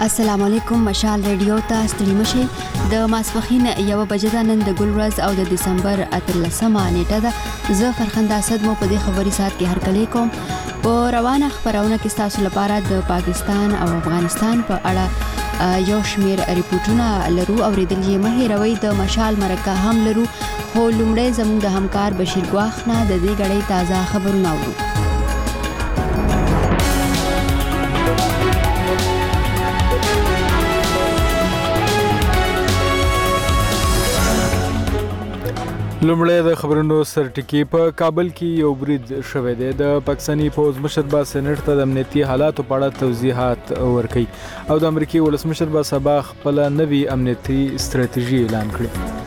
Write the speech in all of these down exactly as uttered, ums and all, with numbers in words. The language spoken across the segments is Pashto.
السلام علیکم. مشال ریډیو ته ستړي مشئ. د ماسپښین یو بجې ده. نن د ګل ورځ او د دسمبر اتلسمه نیټه ده. زه فرخنده اسد مو په دې خبري سات کې هرکلی کوم. په روانه خبرونه کې تاسو لپاره د پاکستان او افغانستان په اړه یو شمیر ریپورتونه لرو. اوریدل یې مه هېروئ. د مشال مرکه هم لرو، خو لومړی زموږ د همکار بشیر ګواخ نه د دې غړې تازه خبرونه اورو. لومړی د خبرونو سرټکی. په کابل کې یو برید شوی دی. د پاکستاني پوځ مشر با سېنټ ته د امنیتي حالاتو په اړه توضیحات ورکوي او د امریکای ولسمشر با سبا خپل نوي امنیتي ستراتیژي اعلان کړي.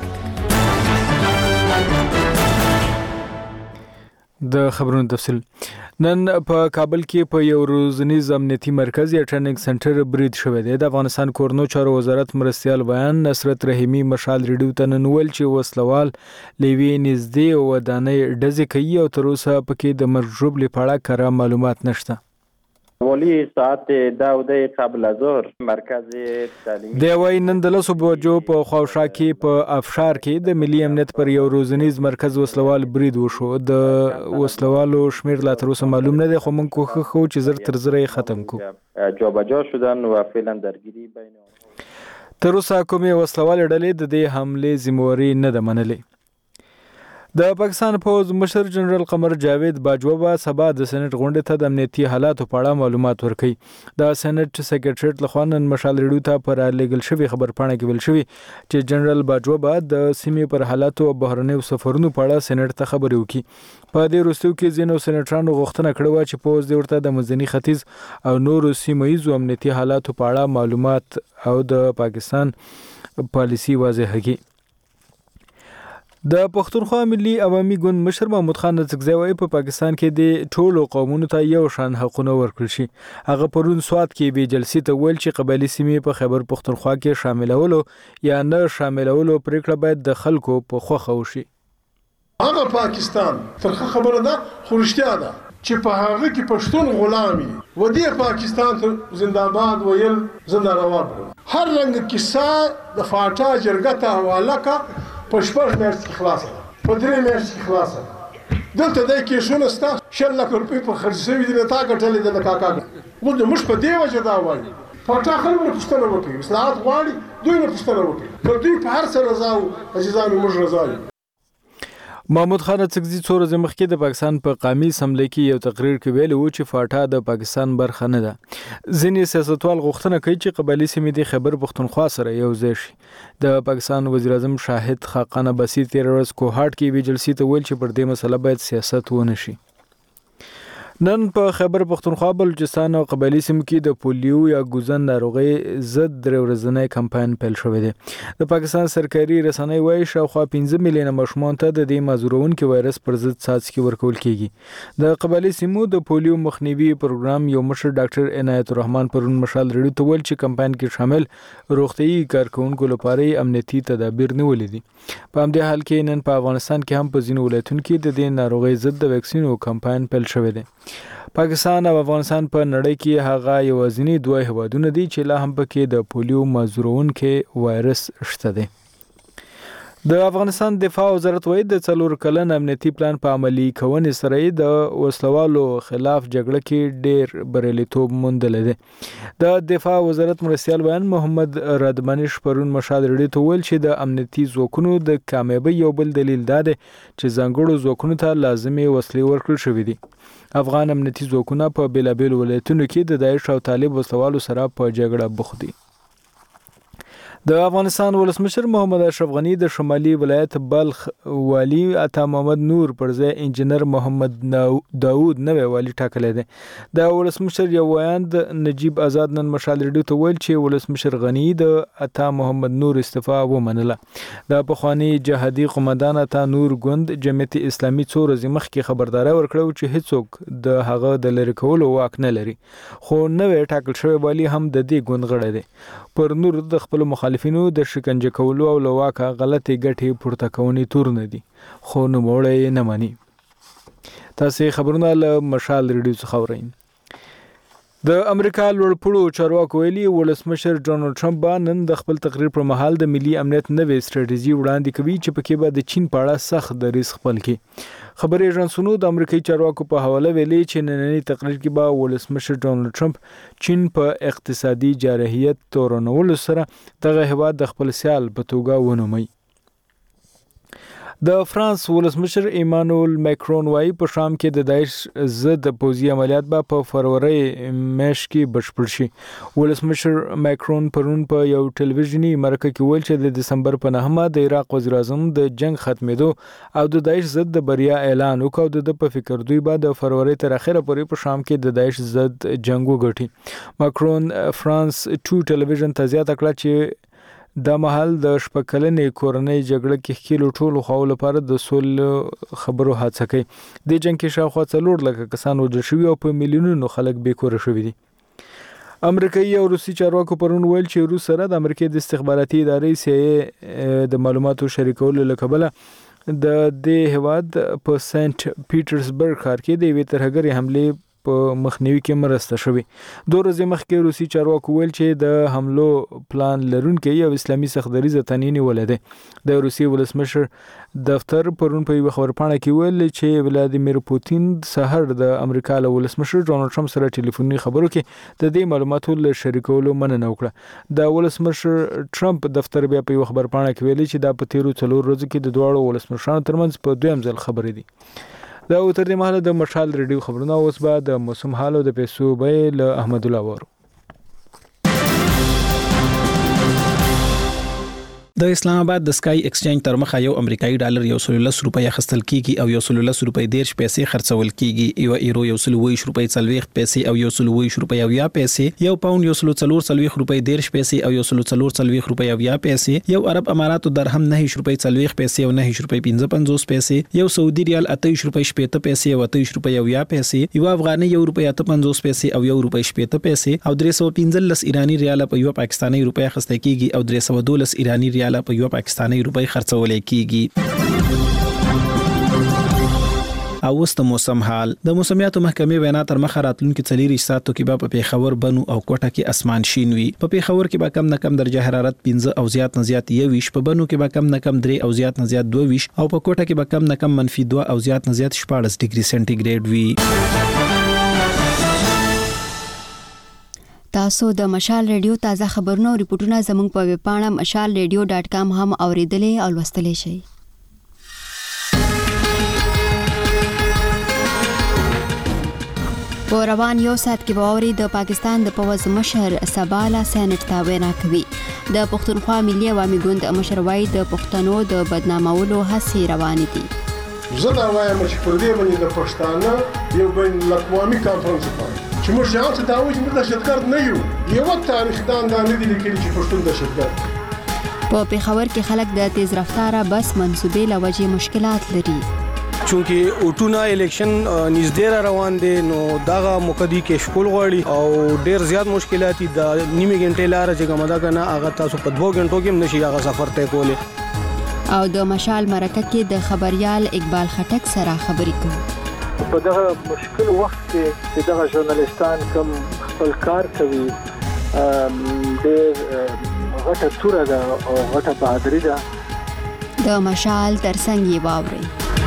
د خبرونو تفصیل. نن په کابل کې په یو روزنیز امنیتي مرکز یا ټریننګ سنټر برید شوی دی. د افغانستان کورنو چارو وزارت مرستیال بیان نصرت رحیمي مشال ریډیو ته نن ویل چې وسلوال لیوی نږدې ودانۍ ډزې کوي او تر اوسه پکې د مرګ ژوبلې په اړه کره معلومات نشته. ولی ساعت داوده قبل از ظهر مرکز تعلیمی دی وايي نن د لسو بجو په خواوشا کې په افشار کې د ملي امنیت پر یو روزنیز مرکز وسلوال برید وشو. د وسلوالو شمیر لا تر اوسه معلوم نه دی، خو موږ کوښښ کوو چې زر تر زره ختم کړو. جابجا شدن و فعلا درگیری بین تر اوسه کومې وسلوال ډلې د دې حملې ذمہواری نه ده منلې. د پاکستان پوځ مشر جنرال قمر جاوید باجوه به سبا د سېنات غونډې ته د امنیتي حالاتو په اړه معلومات ورکوي. د سېنات سیکریټریټ لخوا نن مشال ریډیو ته پر رالیږل شوي خبرپاڼه کې ویل شوي چې جنرال باجوه به د سیمې پر حالاتو او بهرنیو سفرونو په اړه سېنات ته خبرې وکړي. په دې وروستیو کې ځینو سېناټرانو غوښتنه کړې وه چې پوځ دې ورته د منځني ختیځ او نورو سیمه ییزو امنیتي حالاتو په اړه معلومات او د پاکستان پالیسي واضح کړي. د پښتونخوا ملي عوامي ګوند مشر محمود خان نڅکزی وايي په پاکستان کې د ټولو قومونو ته یو شان حقونه ورکړل شي. هغه پرون سوات کې به جلسې ته ویل چې قبایلي سیمې په خیبر پښتونخوا کې شاملولو یا نه شاملولو پریکړه باید د خلکو په خوښه وشي. هغه پاکستان ترخه خبره ده، خو رښتیا ده چې په هغه کې پښتون غلامي و دې پاکستان ته زنده‌باد ویل زنده روان هر رنګ کیسه د فاټا جرګه ته حواله کا په شپږ میاشتې کې خلاصه ده، په درې میاشتې کې خلاصه ده. دلته دی کیسونه ستا شل لکه روپۍ په خرڅ شوي دي، تا ګټلې ده د کاکا ګټلې. موږ په دې وجه دا وایو فاټا خلک نه پوښتنه وکړي، اصلاحات غواړي، دوی نه پوښتنه وکړي. که دوی په هر څه رضا وو عزیزانو موږ رضا یو. محمود خان نڅکزي څو ورځې مخکې د پاکستان په قومي اسمبلۍ کې یو تقریر کې ویلي و چې فاټا د پاکستان برخه نه ده. ځینې سیاستوال غوښتنه کوي چې قبایلي سیمې د خیبر پښتونخوا سره یو ځای شي. د پاکستان وزیر اعظم شاهد خاقان عباسي تېره ورځ کوهاټ کې یوې جلسې ته ویل چې پر دې مسله باید سیاست ونه شي. نن په خیبر پښتونخوا، بلوچستان او قبایلي سیمو کې د پولیو یا ګوزن ناروغۍ ضد درې ورځنی کمپاین پیل شوی دی. د پاکستان سرکاري رسنۍ وایي شاوخوا پنځه میلیونه ماشومانو ته د دې مازورونکي وایرس پر ضد څاڅکي ورکول کیږي. د قبایلي سیمو د پولیو مخنیوي پروګرام یو مشر ډاکټر عنایت الرحمن پرون مشال ریډیو ته ویل چې کمپاین کې شامل روغتیايي کارکونکو لپاره امنیتي تدابیر نیولې دي. په همدې حال کې نن په افغانستان کې هم په ځینو ولایتونو کې د دې ناروغۍ ضد د ویکسینو کمپاین پیل شوی دی. پاکستان او افغانستان په نړۍ کې هغه یوازینی دوه هیوادونه دي چې لا هم پکې د پولیو مازورونکي وایرس شته دی. د افغانستان دفاع وزارت وایي د څلور کلن امنیتي پلان په عملي کونې سره د وسلوالو خلاف جګړه کې ډېر بریالیتوب موندلی دی. د دفاع وزارت مرستیال بیان محمد رادمنش پرون مشال ریډیو ته ویل چې د امنیتي ځواکونو د کامیابۍ یو بل دلیل دا دی چې ځانګړو ځواکونو ته لازمې وسلې ورکړل شوې دي. افغان امنیتي ځواکونه په بیلابیلو ولایتونو کې د داعش او طالب وسلوالو سره په جګړه بوخت دي. د افغانستان ولسمشر محمد اشرف غنی د شمالي ولایت بلخ والی عطا محمد نور پر ځای انجینر محمد داود نوی والی ټاکلی دی. د ولسمشر یو ویاند نجیب آزاد نن مشال ریډیو ته ویل چې ولسمشر غنی د عطا محمد نور استعفا ومنله. د پخواني جهادي قومندان عطا نور ګوند جمعیت اسلامي څو ورځې مخکې خبرداری ورکړه چې هیڅوک د هغه د لرې کولو واک نه لري، خو نوی ټاکل شوی والی هم د دې ګوند غړی دی. پر نور د خپل مخالفینو د شکنجه کولو او له واکه غلطې ګټې پورته کونې تور نه دي، خو نوموړی نه مني. تاسې خبرونه له مشال ریډیو څخه اورئ. د امریکا لوړپوړو چارواکو ویلي ولسمشر ډونالد ټرمپ به نن د خپل تقریر پر مهال د ملي امنیت نوې ستراتیژي وړاندې کوي چې پکې به د چین په اړه سخت دریځ خپل کړي. خبري ایجنسونو د امریکایي چارواکو په حواله ویلي چې نننی تقریر کې به ولسمشر ډونالد ټرمپ چین په اقتصادي جارحیت تورنولو سره دغه هیواد د خپل سیال په توګه ونومي. د فرانس ولسمشر ایمانوئل ماکرون وايي په شام کې د داعش ضد پوځي عملیات به په فروری میاشت کې بشپړ شي. ولسمشر ماکرون پرون په یو ټلویزیونی مرکه کې ویل چې د دسمبر په نهمه د عراق وزیر اعظم د جنگ ختمېدو او د داعش ضد د بریا اعلان وکړ او د په فکر دوی به د فروری تر اخره پورې په شام کې د داعش ضد جنگ وګټي. ماکرون فرانس ټو ټلویزیون ته زیاته کړه چې د محل د شپکلنې کورنۍ جګړه کې خېلو ټولو خواو لپاره د سول خبرو هڅه کوي. د جنگ کې شاوخوا څلور لکه کسان وژل شوي او په میلیونونو خلک بېکوره شوي دي. امریکایي او روسي چارواکو پرون ویل چې روس سره د امریکا د استخباراتي ادارې سی ای د معلوماتو شریکولو له کبله د دې هیواد په سنت پیټرزبرګ ښار کې د یوې ترهګرې حملې په مخنیوي کې مرسته شوې. دوه ورځې مخکې روسي چارواکو ویل چې د حملو پلان لرونکي یو اسلامي سختدریځه تنې نیولې ده. د روسي ولسمشر دفتر پرون په یوه خبرپاڼه کې ویل چې ولادیمیر پوتین سحر د امریکا له ولسمشر ډونالد ټرمپ سره ټلیفوني خبرو کې د دې معلوماتو له شریکولو مننه وکړه. د ولسمشر ټرمپ دفتر بیا په یوه خبرپاڼه کې ویلي چې دا په تیرو څلور ورځو کې د دواړو ولسمشرانو ترمنځ په دویم ځل خبرې دي. دا تر دې مهاله د مشال ریډیو خبرونه اوس به د موسم حال او د پیسو بیې له احمد الله وارو. د اسلام آباد د سکای ایکسچینج تر مخه یو امریکایي ډالر یو سل لس روپۍ اخیستل کیږي او یو سل لس روپۍ دیرش پیسې خرڅول کیږي. یو ایرو یو سل ویش روپۍ څلوېښت پیسې او یو سل ویش روپۍ او یا پیسې. یو پاوند یو سل څلور څلوېښت روپۍ دیرش پیسې او یو سل څلور څلوېښت روپۍ او یا پیسې. یو عرب اماراتو درهم نه روپۍ څلوېښت پیسې او نه روپۍ پنځه پنځوس پیسې. یو سعودي ریال اته روپۍ شپېته پیسې او اته روپۍ او یا پیسې. یو افغاني یو روپۍ اته پنځوس پیسې او یو روپۍ شپېته پیسې او درې سوه پنځلس ایرانی ریال په یو پاکستاني روپۍ اخیستل کیږي او درې سوه دولس ایرانی ریال په یو پاکستاني روپۍ خرڅول کیږي. او اوس د موسم حال. د موسمیاتو محکمې وینا تر مخه راتلونکي څلور ساعتو کې به په پیښور بنو او کوټه کې اسمان شین وي. په پیښور کې به کم نه کم درجه حرارت پنځه او زیات نه زیات یوویشت، په بنو کې به کم نه کم درې او زیات نه زیات دوه ویشت او په کوټه کې به کم نه کم منفي دوه او زیات نه زیات شپاړس ډیګري سنټیګریډ وي. تاسو د مشال ریډیو تازه خبرونه او ریپورتونه زموږ په ویب پاڼه مشال ریډیو ډاټ کام هم اوریدلې او لوستلی شئ. په روان یو ساعت کې به اوري د پاکستان د پوځ مشر سباله سینټ ته وینا کوي. د پښتونخوا ملي عوامي ګوند مشر وایي د پښتنو د بدنامولو هڅې روانې دي. زه دا وایم چې پر دې باندې د پښتانه یو بین الاقوامي کانفرنس وکړي چې موږ ځان ته دا وایو چې موږ دهشتګرد نه یو. یو تاریخ دان دا نه دي لیکلي چې پښتون دهشتګرد. په پیښور کې خلک د تیز رفتاره بس منصوبې له وجې مشکلات لري. چونکه اوټونه الیکشن نږدې را روان دي نو دغه مقدی کې شکول غواړي او ډیر زیات مشکلات دي. د نیمه غنټې لار چې کومه کنه هغه تاسو په دوه غنټو کې نشي هغه سفر ته کولی. او د مشال مرکه کې د خبريال اقبال خټک سره خبرې کوي. په دغه مشکل وخت کې چې دغه ژورنالیستان کوم خپل کار کوي ډېر غټه توره ده او غټه بهادري ده. د مشال ترڅنګ یې واورئ.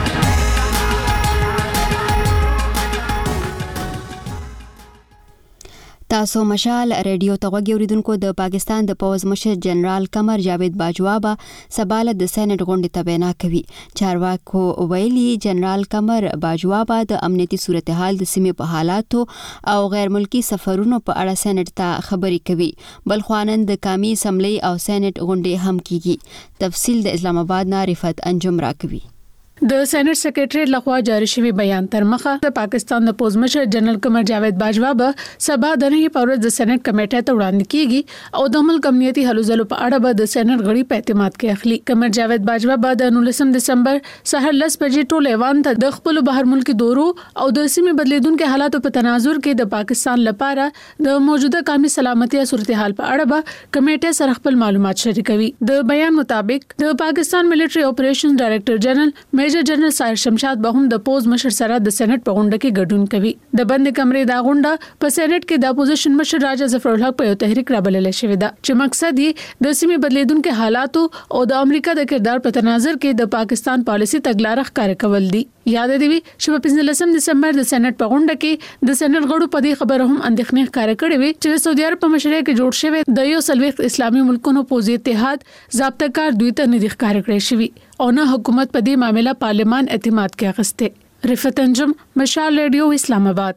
تاسو مشال ریډیو ته غوږی اوریدونکو. د پاکستان د پوځ مشر جنرال قمر جاوید باجوا به سباله د سېنات غونډې ته وینا کوي. چارواکو ویلي جنرال قمر باجوا به د امنیتي صورتحال د سیمې په حالاتو او غیر ملکی سفرونو په اړه سېنات ته خبرې کوي. بل خوانن د قومي اسمبلی او سېنات غونډې هم کیږي. تفصیل د اسلام آباد نه رفعت انجم را کوي. د سېنات سیکریټریټ لخوا جاری شوی بیان تر مخه د پاکستان د پوز مشر جنرال قمر جاوید باجوا به سبا د نه پورز د سېنات کمیټې ته وړاندې کیږي او د ملک امنیتي هلو ځلو په اړه به د سېنات غړي په اعتماد کې اخلي. قمر جاوید باجوا به د نولسم دسمبر سحر لس بجې ټول ایوان ته د خپل بهر ملکی دورو او د سیمې بدلیدونکو حالاتو په تناظر کې د پاکستان لپاره د موجوده قومي سلامتي صورتحال په اړه به کمیټه سره خپل معلومات شریکوي. د بیان مطابق د پاکستان ملټری اپریشنز ډایریکټر جنرال میجر میجر جنرال سایر شمشاد به هم د پوز مشر سره د سېنات په غونډه کې ګډون کوي. د بند کمرې دا غونډه په سېنات کې د اپوزیشن مشر راجا ظفر الحق په یو تحریک رابلل شوې ده چې مقصد یې د سیمې بدلیدونکو حالاتو او د امریکا د کردار په تناظر کې د پاکستان پالیسي تګلارې ښکار کول دي. یاد دی چې په پنځلسم دسمبر د سېنات په غونډه کې د سېنات غړو په دې خبره هم اندېښنې ښکار کړې وي چې سعودي عرب په مشرۍ کې جوړ شوی د یو سلويخت اسلامي ملکونو پوزي اتحاد ضابطه کار دوی ته نه دي ښکار کړی شوی او نه حکومت په دې معاملې پارلمان اعتماد کې اخسته. رفعت انجم، مشال ریډیو، اسلام آباد.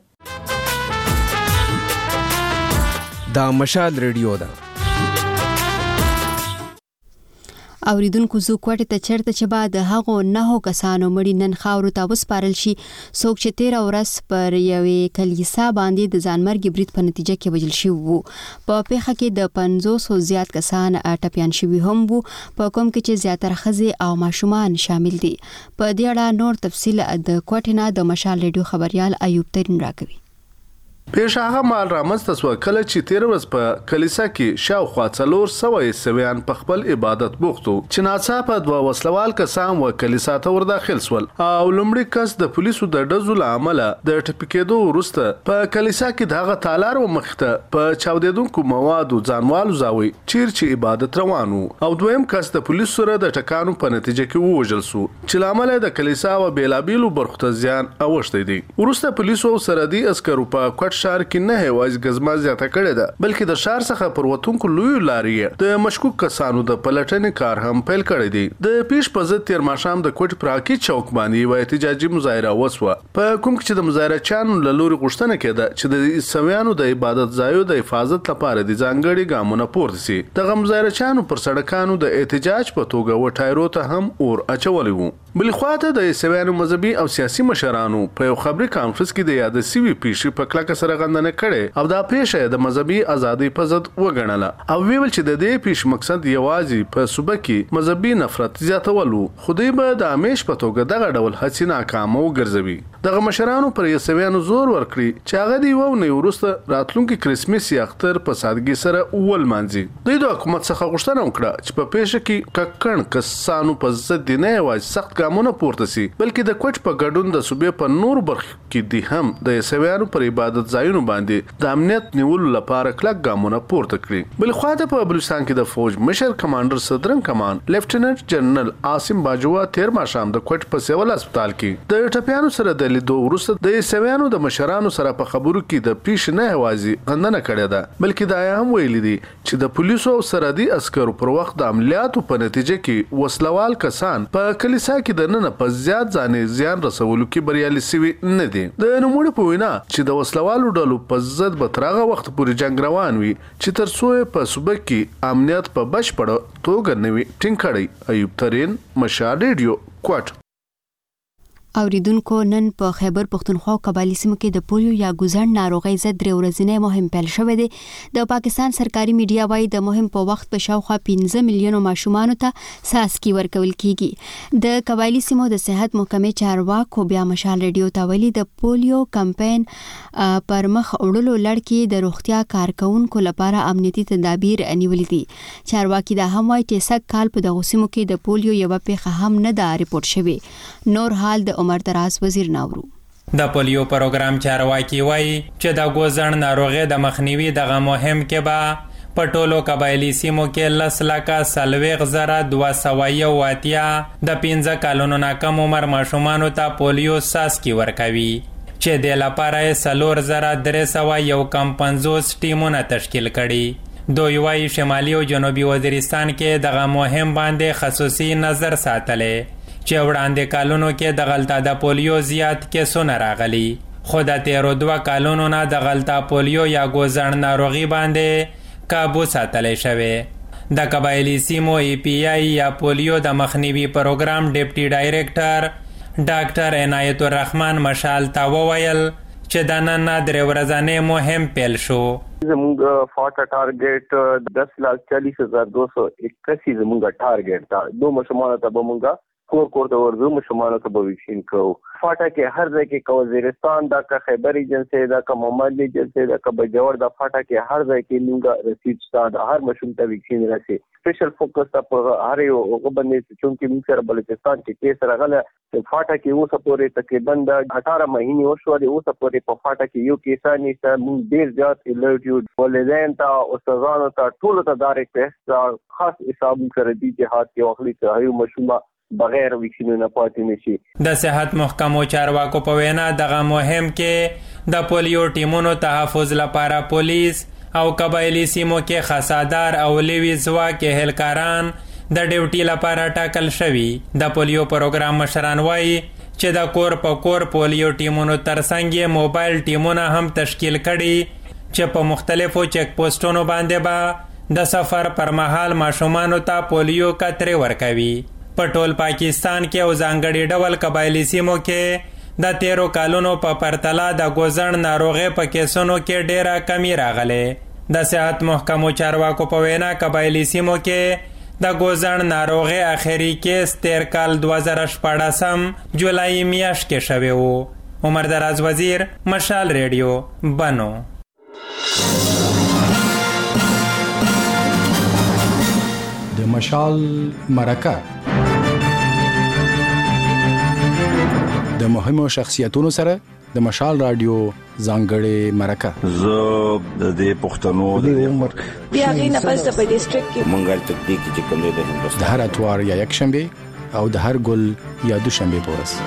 دا مشال ریډیو ده. اوریدونکو زو کوټه ته چرته چې بعد هغه نه هو کسانو مړي نن خاورو ته وسپارل شي څوک چې تیر ورځ پر یوې کلیسا باندې د ځانمرګي برید په نتیجه کې وژل شوی وو. په پیښه کې د پنځوس زیات کسان ټپيان شوي هم وو په کوم کې چې زیاتره ښځې او ماشومان شامل دي. په دې اړه نور تفصیل د کوټه نه د مشال ریډیو خبريال ایوب ترين راکوي. پیش هغه مال رامنځته سو کله چې تیر ورځ په کلیسا کې شاوخوا څلور سوه عیسویان په خپل عبادت بوختو چې ناڅاپه دوه وسلوال کسان و کلیسا ته ور داخل سول او لومړی کس د پولیسو د ډزو له امله د ټپکېدو وروسته په کلیسا کې دغه تالار و مخته په چاودیدونکو موادو ځانوالو زاوي چیر چې عبادت روانو او دویم کس د پولیسو سره د ټکانو په نتیجه کې ووژل سو چې لامل د کلیسا و بیلابیلو برخو ته زیان اوښتی دی. وروسته پولیسو سره دی عسکرو په کوټ شهر کې نه هیواز غزما زیاته کړې ده بلکې د شهر څخه پر وتونکو لوی لارې د مشکوک کسانو د پلټنې کار هم پیل کړی دی. د پیش په ضد تیر ماښام د کوټ پراکی چوک باندې و احتجاجي مظاهره وسوه په کوم کې د مظاهره چانو له لوري غوښتنه کېده چې د عیسویانو د عبادت ځایو د حفاظت لپاره د ځانګړي ګامونه پورته سي. دغه مظاهره چانو پر سړکانو د احتجاج په توګه و ټایرو ته هم اور اچولي وو. بل خواته د عیسویانو مذهبي او سیاسي مشرانو په یو خبري کانفرنس کې د یاد سوي پیښې په کلکه سره غندنه کړې او دا پیښه د مذهبي ازادي په ضد وګڼله او ویل چې د دې پیښ مقصد یوازې په صوبه کې مذهبي نفرت زیاتولو خو دوی به د همیش په توګه دغه ډول هڅې ناکامه وګرځوي. دغه مشرانو پر عیسویانو زور ورکړي چې هغه دی و نه وروسته راتلونکي کرسمس اختر په سادګۍ سره ولمانځي. دوی د حکومت څخه غوښتنه وکړه چې په پیښه کې ککړ کسانو په ضد نه یوازې سخت ګامونه پورته سي بلکې د کوټ په ګډون د صوبې په نور برخو کې دي هم د عیسویانو پر عبادت ځایونو باندې د امنیت نیولو لپاره کلک ګامونه پورته کړي. بل خواته په بلوچستان کې د فوج مشر کمانډر صدرنګ کمان لیفټیننټ جنرال عاصم باجوا تیر ماښام د کوټ په سیول هسپتال کې د ټپيانو سره د لیدو وروسته د عیسویانو د مشرانو سره په خبرو کې د پیښ نه هوازي غندنه کړې ده بلکې دا هم ویلي دي چې د پولیسو او سرحدي عسکرو پر وخت د عملیاتو په نتیجه کې وسلوال کسان په کلیسا کې د نن په زیات ځانې زیان رسولو کې بریالي شوي نه دي. د نوموړي په وینا چې د وسلوالو ډلو په ضد به تر هغه وخت پورې جنگ روان وي چې تر څو په صوبه کې امنیت په بشپړه توګه نه وي ټینګ کړی. ایوب ترين، مشال ریډیو، کوټ. اوریدونکو نن په خیبر پختونخوا او قبایلی سیمو کې د پولیو یا ګوزڼ ناروغۍ ضد درې ورځنی مهم پیل شوې ده. د پاکستان سرکاري میډیا وايي د مهم په وخت په شاوخوا پنځه میلیونو ماشومانو ته څاڅکي ورکول کیږي. د قبایلی سیمو د صحت محکمې چارواکو بیا مشال ریډیو ته ویلي د پولیو کمپاین پر مخ وړلو لړ کې د روغتیا کارکونکو لپاره امنیتي تدابیر نیولې دي. چارواکي دا هم وايي چې سږ کال په دغه سیمو کې د پولیو یو پیښه هم نه ده ریپورت شوې. نور حال د عمر دراز وزیر ناورو. د پولیو پروګرام چارواکي وایي چې د ګوزڼ ناروغي د مخنیوي دغه مهم کې به په ټولو قبایلی سیمو کې لس لکه څلوېښت زره دوه سوه یو اتیا د پنځه کلونو نه کم عمر ماشومانو ته پولیو څاڅکي ورکوي چې د لپاره یې څلور زره درې سوه یو کم پنځوس ټیمونه تشکیل کړي. دوی وایي شمالي او جنوبي وزیرستان کې دغه مهم باندې خصوصي نظر ساتلی چې وړاندې کالونو کې د غلطه د پولیو زیات کیسونه راغلي خو د تیرو دوه کالونو نه د غلطه پولیو یا ګوزڼ ناروغي باندې کابو ساتلی شوی. د قبایلی سیمو ای پی آی یا پولیو د مخنیوي پروګرام ډیپټي ډایریکټر ډاکټر عنایت الرحمن مشال ته وویل چې د نن درې ورځنی مهم پیل شو. زمونږ فاټا ټارګیټ دس لاکھ چالیس ہزار دو سو اکاسی زمونږ ټارګیټ تا دو ماشومانو ته به مونږ کور کور ته ورځو مشمانو ته به ویکسین کوو. فاټا کې هر ځای کې وزیرستان دا که خیبر ایجنسی دا که محمد ایجنسی دا که بجوړ دا فاټا کې هر ځای کې موږ رسید شته د هر مشوم ته ویکسین راسي. سپیشل فوکس په هر یو باندې چې موږ سره بلوچستان کې کیس راغله فاټا کې اوسه پورې تقریبا د اٹھارہ مهینې وشو د اوسه پورې په فاټا کې یو کیسه نشته. موږ ډیر زیات الرټ یو ولودین ته او استادانو ته ټول ته دارک ټیسټ خاص حساب سره دي چې هات کې واخلي چې هیو مشومه بغیر ویکسینونو پاتې نشي. د صحت محکمو چارواکو په وینا دغه مهم کې د پولیو ټیمونو تحفظ لپاره پولیس او قبایلی سیمو کې خاصادار او لوی ځواک اهلکاران د ډیوټي لپاره ټاکل شوي. د پولیو پروګرام مشران وایي چې د کور په کور پولیو ټیمونو ترڅنګ موبایل ټیمونه هم تشکیل کړي چې په مختلفو چیک پوسټونو باندې به د سفر پر مهال ماشومانو ته پولیو قطرې ورکوي. په ټول پاکستان کې او ځانګړي ډول قبایلی سیمو کې د تیرو کالونو په پرتله د ګوزڼ ناروغۍ په کیسونو کې ډیره کمی راغله. د صحت محکمو چارواکو په وینا قبایلی سیمو کې د ګوزڼ ناروغۍ اخري کیس تیر کال دوه زره شپاړسم جولای میاشت کې شوی و. عمر دراز وزیر، مشال ریډیو، بنو. د مشال مرکه د مهمو شخصیتونو سره د مشال رادیو ځانګړې مرکه. زه د دې پښتنو د عمر بیا غینه پس په ډیسټریکټ کې منګل تکتیک چې کوم د هندوستان د هر اتوار یا یک شنبه او د هر ګل یا دوشنبه پورس.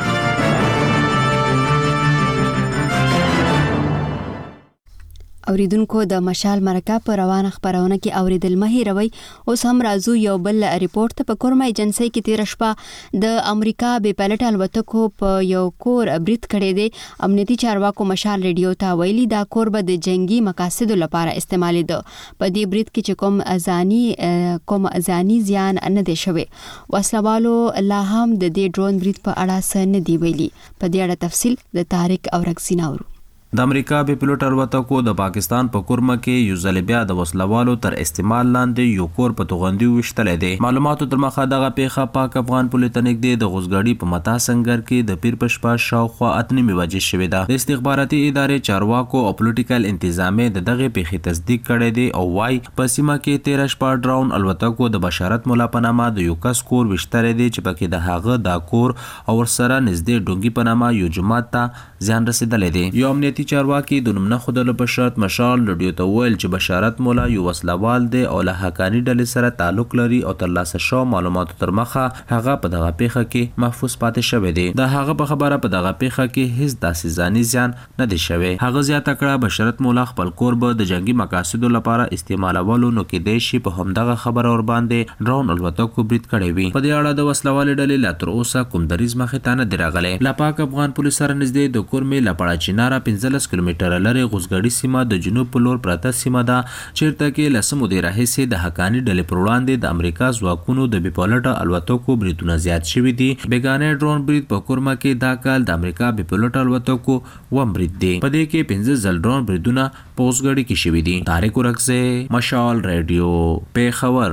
اوریدونکو د مشال مرکه په روانه خبرونه کې اوریدل مهیروي. اوس هم راځو یو بل ریپورت ته. په کورما ایجنسی کې تیر شپه د امریکا بې پایلټ الوتکو په یو کور برید کړی دی. امنیتي چارواکو مشال ریډیو ته ویلي دا کور به د جنگي مقاصدو لپاره استعمالېده. په دې برید کې چې کوم ځاني کوم ځاني زیان نه دی شوی. وسلوالو لا هم د دې ډرون برید په اړه څه نه دی ویلي. په دې اړه تفصیل د طارق اورکزی نورو. د امریکا بې پلوټ الوتکو د پاکستان په کورما کې یو ځل بیا د وسلوالو تر استعمال لاندې یو کور په توغندي وشتل دي. معلوماتو تر مخه دغه پیښه پاک افغان پولیس ته نږدې د غوزګړی په متا سنگر کې د پیر پشپا شاوخوا اتنمي وجه شوې ده. د استخباراتي ادارې چارواکو او پولیټیکل انتظامیه د دغه پیښې تصدیق کړی دی او وايي په سیمه کې تیر شپه ډراون الوتکو د بشارت مولا په نامه د یو کس کور وشتل دي چې پکې د هغه دا کور او ورسره نږدې ډونګي په نامه یو جماعت ته ځان رسیدلې دي. یو امنیتي چارواکي د نوم نه خودلو په شرط مشال رادیو ته ویل چې بشارت مولا یو وسلوال دی او له حقانی ډلې سره تعلق لري او ترلاسه شو معلوماتو تر مخه هغه په دغه پیښه کې محفوظ پاتې شوی دی. د هغه په خبره په دغه پیښه کې هیڅ داسې ځاني زیان نه دی شوی. هغه زیاته کړه بشارت مولا خپل کور به د جنگي مقاصدو لپاره استعمالولو نو کې دی شي په همدغه خبره ور باندې ډرون الوتکو برید کړی وي. په دې اړه د وسلوال ډلې لا تر اوسه کوم دریز مخې ته نه دی راغلی. لا پاک افغان پولیس سره نږدې د کورمې لپاره چیناره پنځلس کیلومتره لري غوزګړی سیمه د جنوب په لور پراته سیمه ده چیرته کې لسمو دی راهیسې د حقانی ډلې پر وړاندې د امریکا ځواکونو د بې پایلټ الوتکو بریدونه زیات شوي دي. بیګانه ډرون برید په کورما کې دا کال د امریکا بې پایلټ الوتکو وم برید دی. په دې کې پنځه ځل ډرون بریدونه په غوزګړی کې شوي دي. طارق اورکزی، مشال ریډیو، پیښور.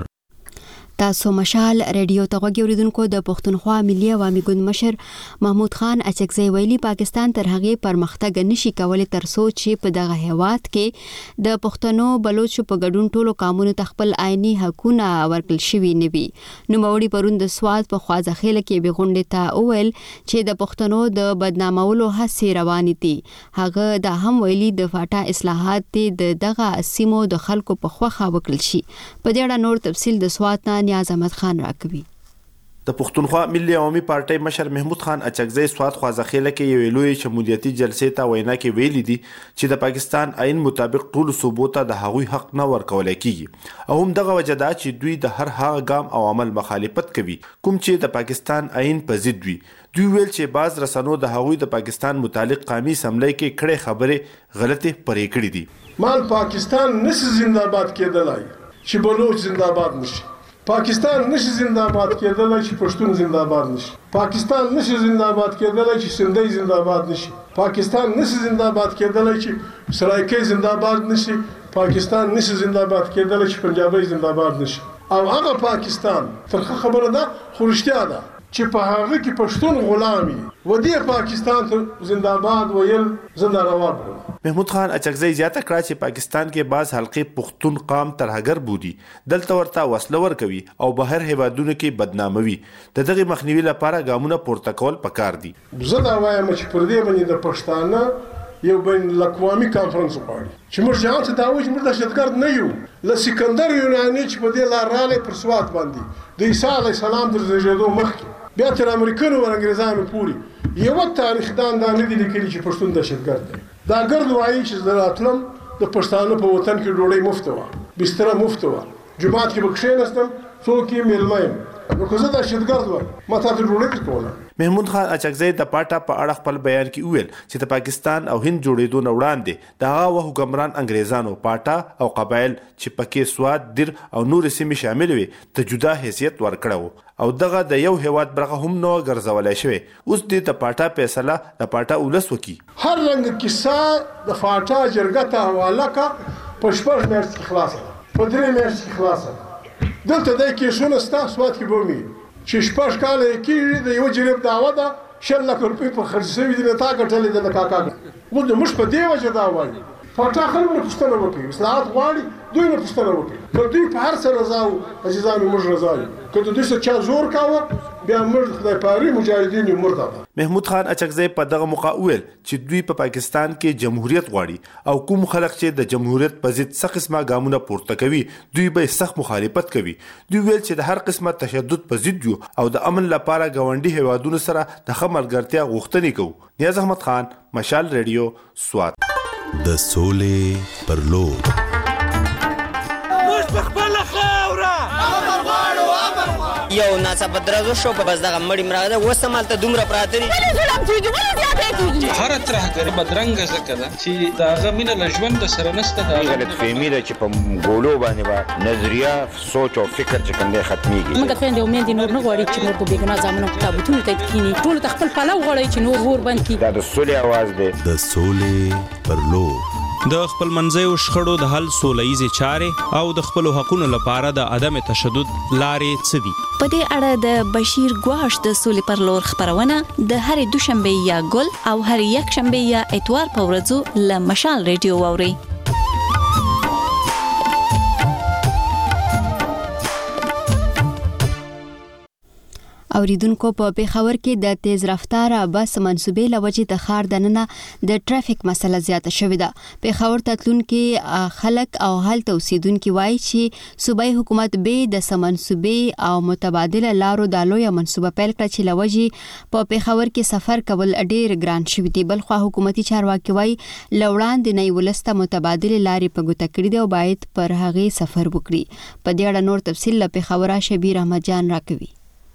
تاسو مشال ریډیو ته غوږی اوریدونکو. د پښتونخوا ملي عوامي ګوند مشر محمود خان اچکزی ویلي پاکستان تر هغه پرمختګ نشي کولای تر څو چې په دغه هیواد کې د پښتنو بلوچو په ګډون ټولو قانونو تخپل آئینی حقوقونه ورکړل شوي نه وي. نو موري پروند سواد په خوازخېله کې به غونډه ته اول چې د پښتنو د بدنامولو هڅې روانې دي. هغه دا هم ویلي د فاټا اصلاحات د دغه سیمو د خلکو په خوخه وکړل شي. په دې اړه نور تفصیل د سواد نه نیاز احمد خان راکوي. د پښتونخوا ملي عوامي پارټۍ مشر محمود خان اچکزی سواد خوازخېله کې یو لوی شمولیتي جلسې ته وینا کې ویلي دي چې د پاکستان آئین مطابق ټول صوبو ته د هغوی حق نه ورکول کیږي او هم دغه وجه ده چې دوی د هر هغه ګام او عمل مخالفت کوي کوم چې د پاکستان آئین په ضد وي. دوی ویل چې باز رسنو د هغوی د پاکستان متعلق قومي سملۍ کې کړې خبرې غلطه پرې کړې دي. مال پاکستان نشي زنده‌باد کېدلای چې بلوچ زنده‌باد نشي. پاکستان نشي زنده‌باد کېدلای چې پښتون زنده‌باد نشي. پاکستان نشي زنده‌باد کېدلای چې سندۍ زنده‌باد نشي. پاکستان نشي زنده‌باد کېدلای چې سرایکۍ زنده‌باد نشي. پاکستان نشي زنده‌باد کېدلای چې پنجابی زنده‌باد نشي. او هغه پاکستان ترخه خبره ده خو رښتیا ده چې په هغه کې پښتون غلامي ودی پاکستان ته زنده‌باد ویل زنده‌روا کړ. محمود خان اچکزی زیاته کړه چې پاکستان کې بعض حلقې پښتون قام ترهګر بودي دلته ورته وسله ورکوي او بهر هیوادونو کې بدناموي. د دغه مخنیوي لپاره ګامونه پورته کول پکار دي. زه دا وایم چې پر دې باندې د پښتانه یو بین الاقوامي کانفرنس وکړي چې موږ ځان ته دا وایو چې موږ د شتګرد نه یو ل سکندر یوناني چې په دې لار راغلی پر سوات باندې د عیسی علی السلام تر زیږېدو مخکې بیا تر امریکانو او انګریزانو پورې یو تاریخ دان دا نه دي لیکلي چې پښتون د شتګرد دی. دا ګرد وایي چې زه راتلم د پښتانه په وطن کې ډوډۍ مفت وه بستره مفت وه جومات کې به کښېنستم څوک یې میلمه یم نو که زه د شتګرد وایم ما تا ته ډوډۍ درکوله. محمود خان اچکزی د پاټا په اړه خپل بیان کې وویل چې د پاکستان او هند جوړېدو نه وړاندې د هغه وخت حکمران انګریزانو پاټا او قبایل چې پکې سوات دیر او نور سیمې شامل وي ته جدا حیثیت ورکړو او دغه د یو هیواد برخه هم نو ګرځولای شوی. اوس د پاټا فیصله د پاټا ولس وکي. هر رنګ کیسه د پاټا جرګه ته حواله کا په شپږ میاشتې کې خلاصه په درې میاشتې کې خلاصه دلته د کیسونه ستا سوات کې بومي چې شپږ کاله کېږي د یو جریب دعوه ده شل لک روپۍ په خرڅ شوي دي تا ګټلې ده د کاکا اوس د موږ په دې وجه دا وایي پاټا خلک نه پوښتنه وکړي اصلاحات غواړي دوی نه پوښتنه وکړي که دوی په هر څه رضا وو عزیزانو موږ رضا یو که د دوی څه چا زور کاوه بیا موږ خدای پاري مجاهدین یو مرده ده. محمود خان اچکزی په دغه موقع وویل چې دوی په پاکستان کې جمهوریت غواړي او کوم خلک چې د جمهوریت په ضد څه قسمه ګامونه پورته کوي دوی به سخت مخالفت کوي. دوی ویل چې د هر قسمه تشدد په ضد یو او د امن لپاره ګاونډي هیوادونو سره د ښه ملګرتیا غوښتنې کوو. نیاز احمد خان مشال ریډیو سوات. د سولې پر لور موږ په خپله خاوره امر غواړو امر غواړو یو ناڅاپه درز وشو بس دغه مړي مړه ده اوس همالته دومره پراته دي ولې ظلم کېږي ولې زیاتی کېږي هره ترهګري بدرنګه ځکه ده چې د هغه مینه له ژونده سره نشته. د غلطفهمي ده چې په ګولو باندې به نظریه سوچ او فکر چې کوم دی ختمیږي. موږ خویندې او میندې نور نه غواړي چې نور په بېګناه زامنو په تابوتونو ته کښېني ټولو ته خپل پلو غواړي چې نور اور بند کړي. دا د سولې اواز دی. د سولې پر لور د خپل منځیو شخړو د حل سولهییزې چارې او د خپلو حقونو لپاره د عدم تشدد لارې څه دي؟ په دې اړه د بشیر ګواش د سولې پر لور خبرونه د هرې دوشنبه یا ګل او هرې یکشنبه یا اتوار په ورځو له مشال ریډیو واورئ. اوریدونکو په پیښور کې د تیز رفتار بس منسوبې لوجې د ښار دننه د ټرافیک مسله زیاته شوې ده. پیښور ته تلونکي خلک او هلته اوسیدونکي وایي چې صوبایي حکومت به د سمنسوبې او متبادله لارو د لویه منسوبه پیل کړه چې لوجې په پیښور کې سفر کول ډیر ګران شوي دي. بلخوا حکومتي چارواکي وایي لوړاندې نه ولسته متبادله لارې په ګوته کړي دي او باید پر هغې سفر وکړي. په دې اړه نور تفصیل له پیښور شبیر احمد جان راکوي.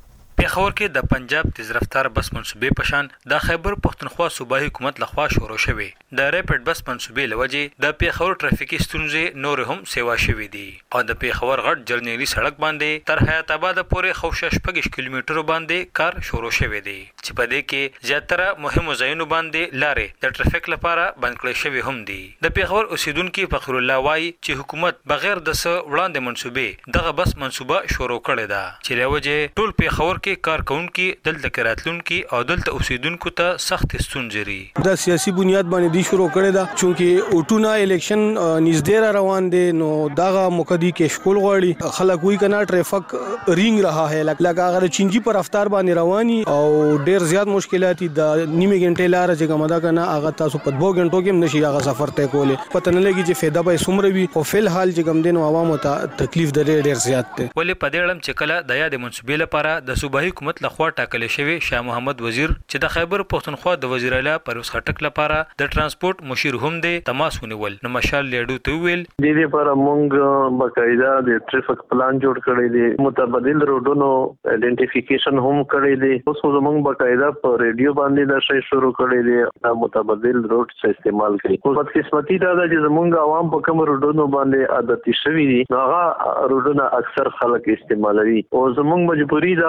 پیښور کې د پنجاب تیز رفتار بس منسوبې پشان د خیبر پښتونخوا صوبایي حکومت لخوا شروع شوې. د ریپډ بس منسوبې لوجې د پیښور ټرافیکي ستونزې نور هم سیوا شوې دي او د پیښور غټ جرنیلی سړک باندې تر حیات آباد پورې خوشه شپږ کیلومترو باندې کار شروع شوی دی چې په دې کې زیاتره مهمو ځایونو باندې لارې د ټرافیک لپاره بند کړې شوې هم دي. د پیښور اوسیدونکو فخر الله وایي چې حکومت بغیر د څه وړاندې منسوبې دغه بس منسوبه شروع کړې ده چې لوجې ټول پیښور کې کارکونکي دلته کراتلونکي او دلته اوسیدونکو ته سخت ستونزې لري. د سیاسي بنیاد باندې دی شروع کړی دا چونکه اوټونا الیکشن نږدې را روان دي نو داغه مقدی کې شکول غواړي خلک وی کنه ټریفک رینګ رها ہے لکه هغه چنجي پر رفتار باندې رواني او ډیر زیات مشکلات د نیمه غنټه لار چې کومه کنه هغه تاسو په دوه غنټو کې نشي هغه سفر ته کولې پته نه لګي چې فایده به سمره وي او فل حال چې کوم دین عوامو ته تکلیف درې ډیر زیات دی. ولې په دې اړه چې کله د یاد منسوبې لپاره د صوبایي حکومت لخوا ټاکل شوی شاه محمد وزیر چې د خیبر پښتونخوا د وزیر اعلی پرویز خټک لپاره د ترانسپورت مشیر هم دی تماس ونیول نو مشال لیډو ته ویل د دې لپاره موږ باقاعده د ټریفیک پلان جوړ کړی دی متبادل روډونو ایڈنټیفیکیشن هم کړی دی اوس موږ باقاعده په ریډیو باندې د شی شروع کړی دی د متبادل روډ څخه استعمال کوي خو په قسمتي دا چې موږ عوام په کوم روډونو باندې عادتي شوی دي هغه روډونه اکثر خلک استعمالوي او زموږ مجبوری دا د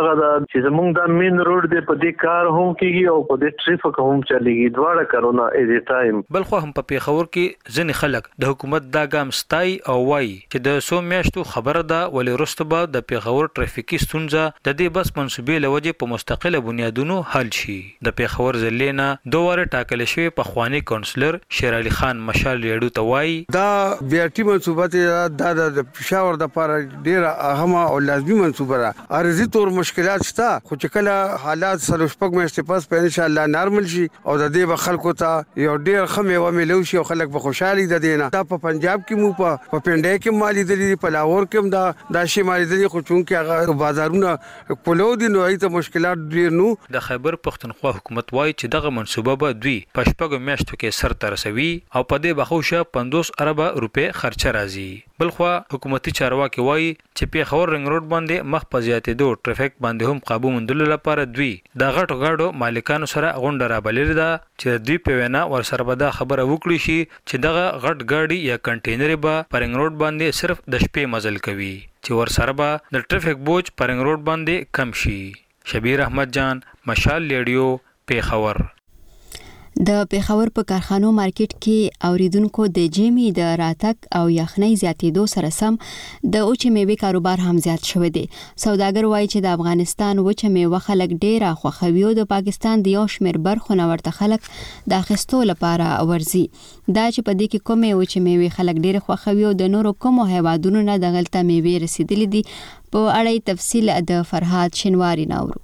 چې زمونږ د مین روډ دی په دې کار هم کیږي او په دې ټریفیک هم چلیږي دواړه کارونه ایز ټایم. بل خو هم په پیښور کې ځنې خلک د حکومت دا ګام ستای او وایي چې د سو میاشتو خبره ده ولې وروسته به د پیښور ټریفیکي ستونزه د دې بس منسوبې له وجې په مستقله بنیادونو حل شي. د پیښور ضلع نه دوه واره ټاکل شوی پخوانی کونسلر شیر علي خان مشال ریډو ته وایي دا بي ار ټي منسوبه دا د پیښور د لپاره ډیره اهمه او لازمي منسوبه ده. ارزي تور مشکلات شته خو چې کله حالات سره شپږ میاشتې پس په ان شاء الله نارمل شي او د دې به خلکو ته یو ډیر خمه و ملو شي او خلک به خوشحالي ده دینه. دا په پنجاب کې مو په پنډای کې مالي دلی په لاهور کې دا د شي مالي دلی خو چون کې هغه بازارونه کولو دي نو ایته مشکلات ډیر نو. د خیبر پښتونخوا حکومت وایي چې دغه منسوبه به دوی په شپږو میاشتو کې سر ته رسوي او په دې بخوشه پنځوس اربه روپے خرچه راځي. بلخوا حکومتي چارواکي وایي چې پیښور رنګ روډ باندې مخ په زیاتېدو ټریفیک باندې هم قابو موندلو لپاره دوی د غټو غاډو مالکانو سره غونډه رابللې ده چې دوی په وینا ورسره به دا خبره وکړي شي چې دغه غټ ګاډي یا کنټینر به په رنګ روډ باندې صرف د شپې مزل کوي چې ورسره به د ټریفیک بوج په رنګ روډ باندې کم شي. شبیر احمد جان، مشال ریډیو، پیښور. د پیښور په کارخانو مارکیټ کې اوریدونکو د جیمی د راتک او یخنۍ زیاتېدو سره سم د اوچې میوې کاروبار هم زیات شوی دی. سوداګر وایي چې د افغانستان اوچې میوه خلک ډېره خوښوي او د پاکستان د یو شمېر برخو نه ورته خلک د اخیستو لپاره ورځي. دا چې په دې کې کومې اوچې میوې خلک ډېر خوښوي او د نورو کومو هیوادونو نه دغلته میوې رسیدلې دي په اړه تفصیل د فرهاد شینواری ناورو.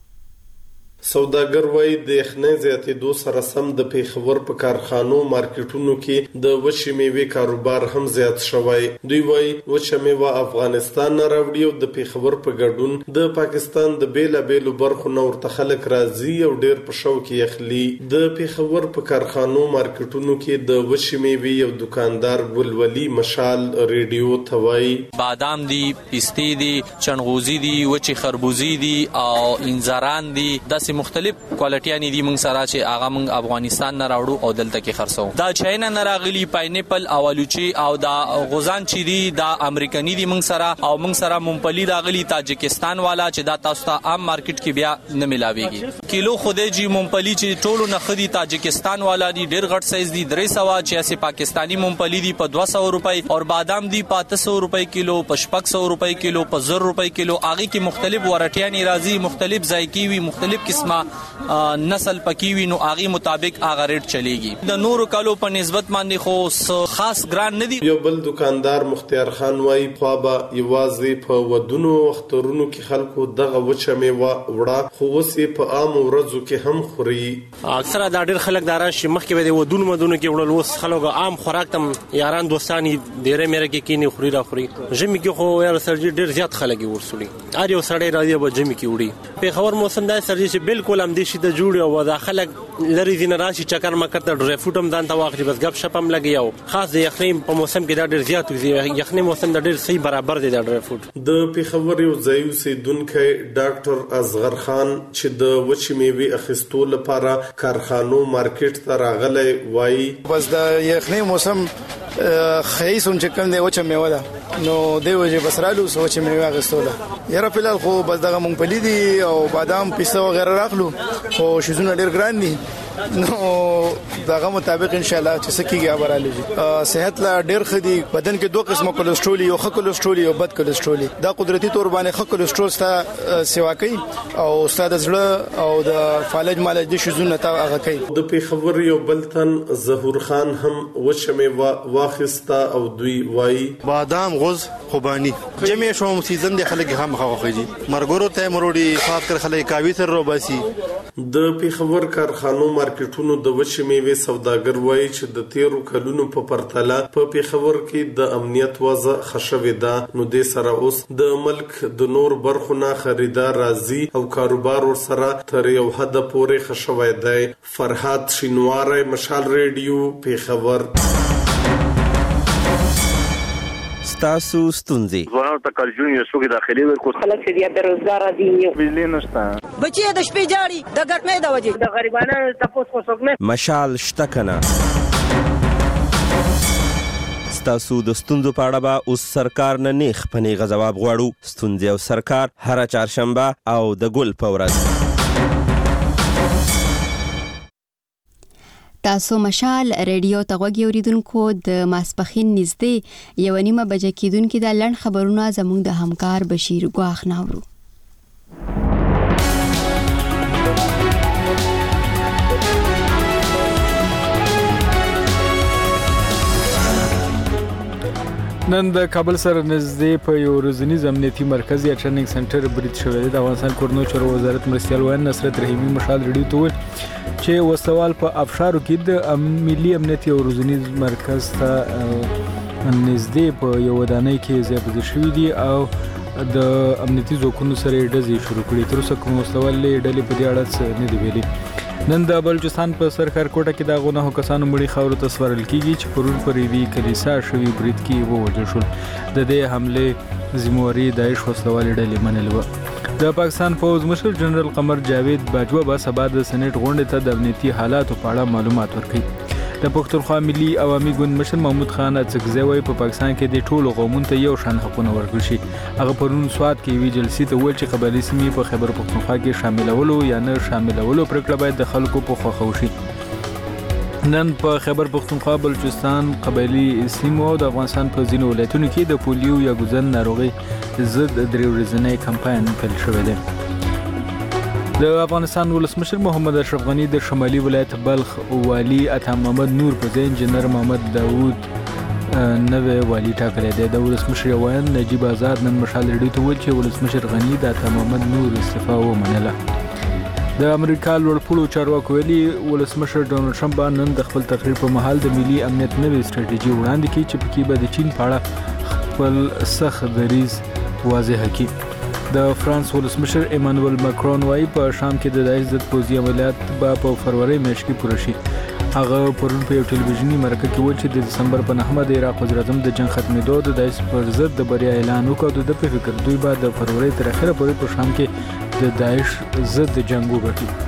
سوداګر وایي د یخنۍ زیاتېدو سره سم د پیښور په کارخانو مارکیټونو کې د وچې میوې کاروبار هم زیات شوی. دوی وایي وچه میوه افغانستان نه راوړي او د پیښور په ګډون د پاکستان د بیلابیلو برخو نه ورته خلک راځي او ډېر په شوق یې اخلي. د پیښور په کارخانو مارکیټونو کې د وچې میوې یو دکاندار ګلولي مشال ریډیو ته وایي بادام دي، پستې دي، چنغوزي دي، وچې خربوزي دي او انځران دي. داسې مختلف کوالټیانې دي موږ سره چې هغه موږ افغانستان نه راوړو او دلته کې خرڅو. دا چاینا نه راغلي پاینیپل او الوچي او دا غوزان چې دي دا امریکایي دي موږ سره او موږ سره ممپلی راغلي تاجکستان والا چې دا تاسو ته عام مارکیټ کې بیا نه ملاويږي. کیلو خدای جی ممپلی چې ټولو نه خدي تاجکستان والا دي ډېر غټ سایز دي درې سوه چې پاکستانی ممپلی دي په دوه سوه روپۍ او بادام دي په اته سوه روپۍ کیلو په شپږ سوه روپۍ کیلو په زر روپۍ کیلو. هغه کې مختلف ورټیانې راځي مختلف ذایقې وي مختلف قسمه نسل پکې وي نو هغه مطابق هغه ریټ چلیږي. د نورو کالو په نسبت باندې خو خاص ګران نه دي. یو بل دکاندار مختار خان وایي خو به یوازې په ودونو وختونو کې خلکو دغه وچه میوه وړه خو وسې په عام ورځو کې هم خوري. اکثره دا ډېر خلک داران چې مخکې به د ودونو مدونو کې وړل وس خلک عام خوراک تم یاران دوستانی ډېرې مېره کې کینی خوري را خوري. ژمي کې خو یار سرجی ډېر زیات خلک ورسولي ار یو سړی راځي به ژمي کې وړي. په خبر موسم دا سرجی چې بالکل هم دي شي د جوړ او د خلک لري دین راشي چکر مکر ته ډرای فروټ هم دان ته واخلي بس غب شپ هم لګي او خاص د یخنۍ په موسم کې دا ډېر زیات وي. یخنۍ موسم دا ډېر صحیح برابر دی د ډرای فروټ. د پیښور یو ځای اوسیدونکی ډاکټر اصغر خان چې د وچې میوې اخیستو لپاره کارخانو مارکیټ ته راغلی وایي بس د یخنۍ موسم خیسون چې کوم دی وچه میوه ده نو دی وجه بس رالو وچه میوه اخیستو ده. یاره فلال خو بس دغه مونږ دي او بادام پسته وغیرہ راخلو خو شیزونه ډېر ګران دي نو دغه مطابق ان شاء الله چې سکیږي ابرالي. صحت لا ډېر خدي بدن کې دوه قسمه کولېسترول یو ښه کولېسترول یو بد کولېسترول. دا قدرتي تور باندې ښه کولېسترول ستا سیوا کوي او استاد زړه او د فالج مالج د شیزونه تا هغه کوي. د پیښور یو بل تن ظهور خان هم وچه میوه واخیسته او دوی وایي بادام غوز خوبانی جمع شوم سیزن د خلک هم خوخیږي مرګورو ته مروړي خاص کر خلک کاوی سر روباسي. د پیښور کارخانو مارکیټونو د وچې میوې سوداګر وایي چې د تیرو کلونو په پرتله په پیښور کې د امنیت وضع ښه شوې ده نو دې سره اوس د ملک د نور برخو نه خریدار راځي او کاروبار ورسره تر یو حد پورې ښه شوی دی. فرهاد شینواری، مشال ریډیو، پیښور. ستاسو ستونزې ځوانانو ته کارجون یو څوک داخلي ورکو خلک چې بیا بیروزګار دي بجلی نشته بچي د شپې جاړي د ګټنې د وجې د غریبانو تاسو خو څوک نه مشال شته کنه ستاسو د ستونزو په اړه به اوس سرکار نه نیغ په نیغه ځواب غواړو. ستونزې او سرکار هره چهارشنبه او د ګل په ورځ. تاسو مشال ریډیو ته غوږی اوریدونکو د ماسپخین نږدې یو نیمه بجې کېدونکې د لړن خبرونه زموږ د همکار بشیر ګواخ ناورو. نن د کابل سره نږدې په یو ورځنیز امنیتي مرکز یا ټریننګ سنټر برید شوی دی. د افغانستان کورنو چارو وزارت مرستیال وایي نصرت رحیمي مشال ریډیو ته وویل چې وسوال په افشارو کې د ملي امنیتي او ورځنیز مرکز ته نږدې په یو ودانۍ کې ځای پر ځای شوي دي او د امنیتي ځواکونو سره یې ډزې شروع کړې. تر اوسه کوم وسلوالې ډلې په دې اړه څه نه دي ویلي. نن د بلوچستان په سرکار کوټه کې د غونو کسانو مړي خاورو ته سپارل کیږي چې پرون پر یوې کلیسا شوي برید کې ووژل شول. د دې حمله ذمہواری داعش وسلوالې ډلې منلې وه. د پاکستان پوځ مشر جنرال قمر جاوید باجوه به سبا د سېنات غونډې ته د امنیتي حالاتو په اړه معلومات ورکړي. د پښتونخوا ملي عوامي ګوند مشر محمود خان اڅکزی وایي په پاکستان کې د ټولو قومونو ته یو شان حقونه ورکړل شي. هغه پرون سوات کې یوې جلسې ته وویل چې قبایلي سیمې په خیبر پښتونخوا کې شاملولو یا نه شاملولو پرېکړه باید د خلکو په خوښه وشي. نن په خیبر پښتونخوا، بلوچستان، قبایلي سیمو او د افغانستان په ځینو ولایتونو کې د پولیو یا ګوزن ناروغۍ ضد درې ورځنی کمپاین پیل شوی دی. د افغانستان ولسمشر محمد اشرف غنی د شمالي ولایت بلخ والی عطا محمد نور په ځای انجنیر محمد داوود نوی والی ټاکلی دی. د ولسمشر ویان نجیب آزاد نن مشال ریډیو ته وویل چې ولسمشر غنی د عطا محمد نور استعفا ومنله. د امریکا لوړپوړو چارواکو ویلي ولسمشر ډونالډ ټرمپ به نن د خپل تقریر په مهال د ملي امنیت نوې ستراتیژي وړاندې کړي چې پکې به د چین په اړه خپل سخت دریځ واضح کړي. د فرانس ولسمشر ایمانوئل ماکرون وایي په شام کې د داعش ضد پوځي عملیات به په فروری میاشت کې پوره شي. هغه پرون په یو ټلویزیوني مرکه کې وویل چې د دسمبر په نهمه د عراق وزیر اعظم د جنگ ختمېدو د داعش پر ضد د بریا اعلان وکړ. د ده په فکر دوی به د فروری تر اخره پورې په شام کې د داعش ضد جنګ وګټي.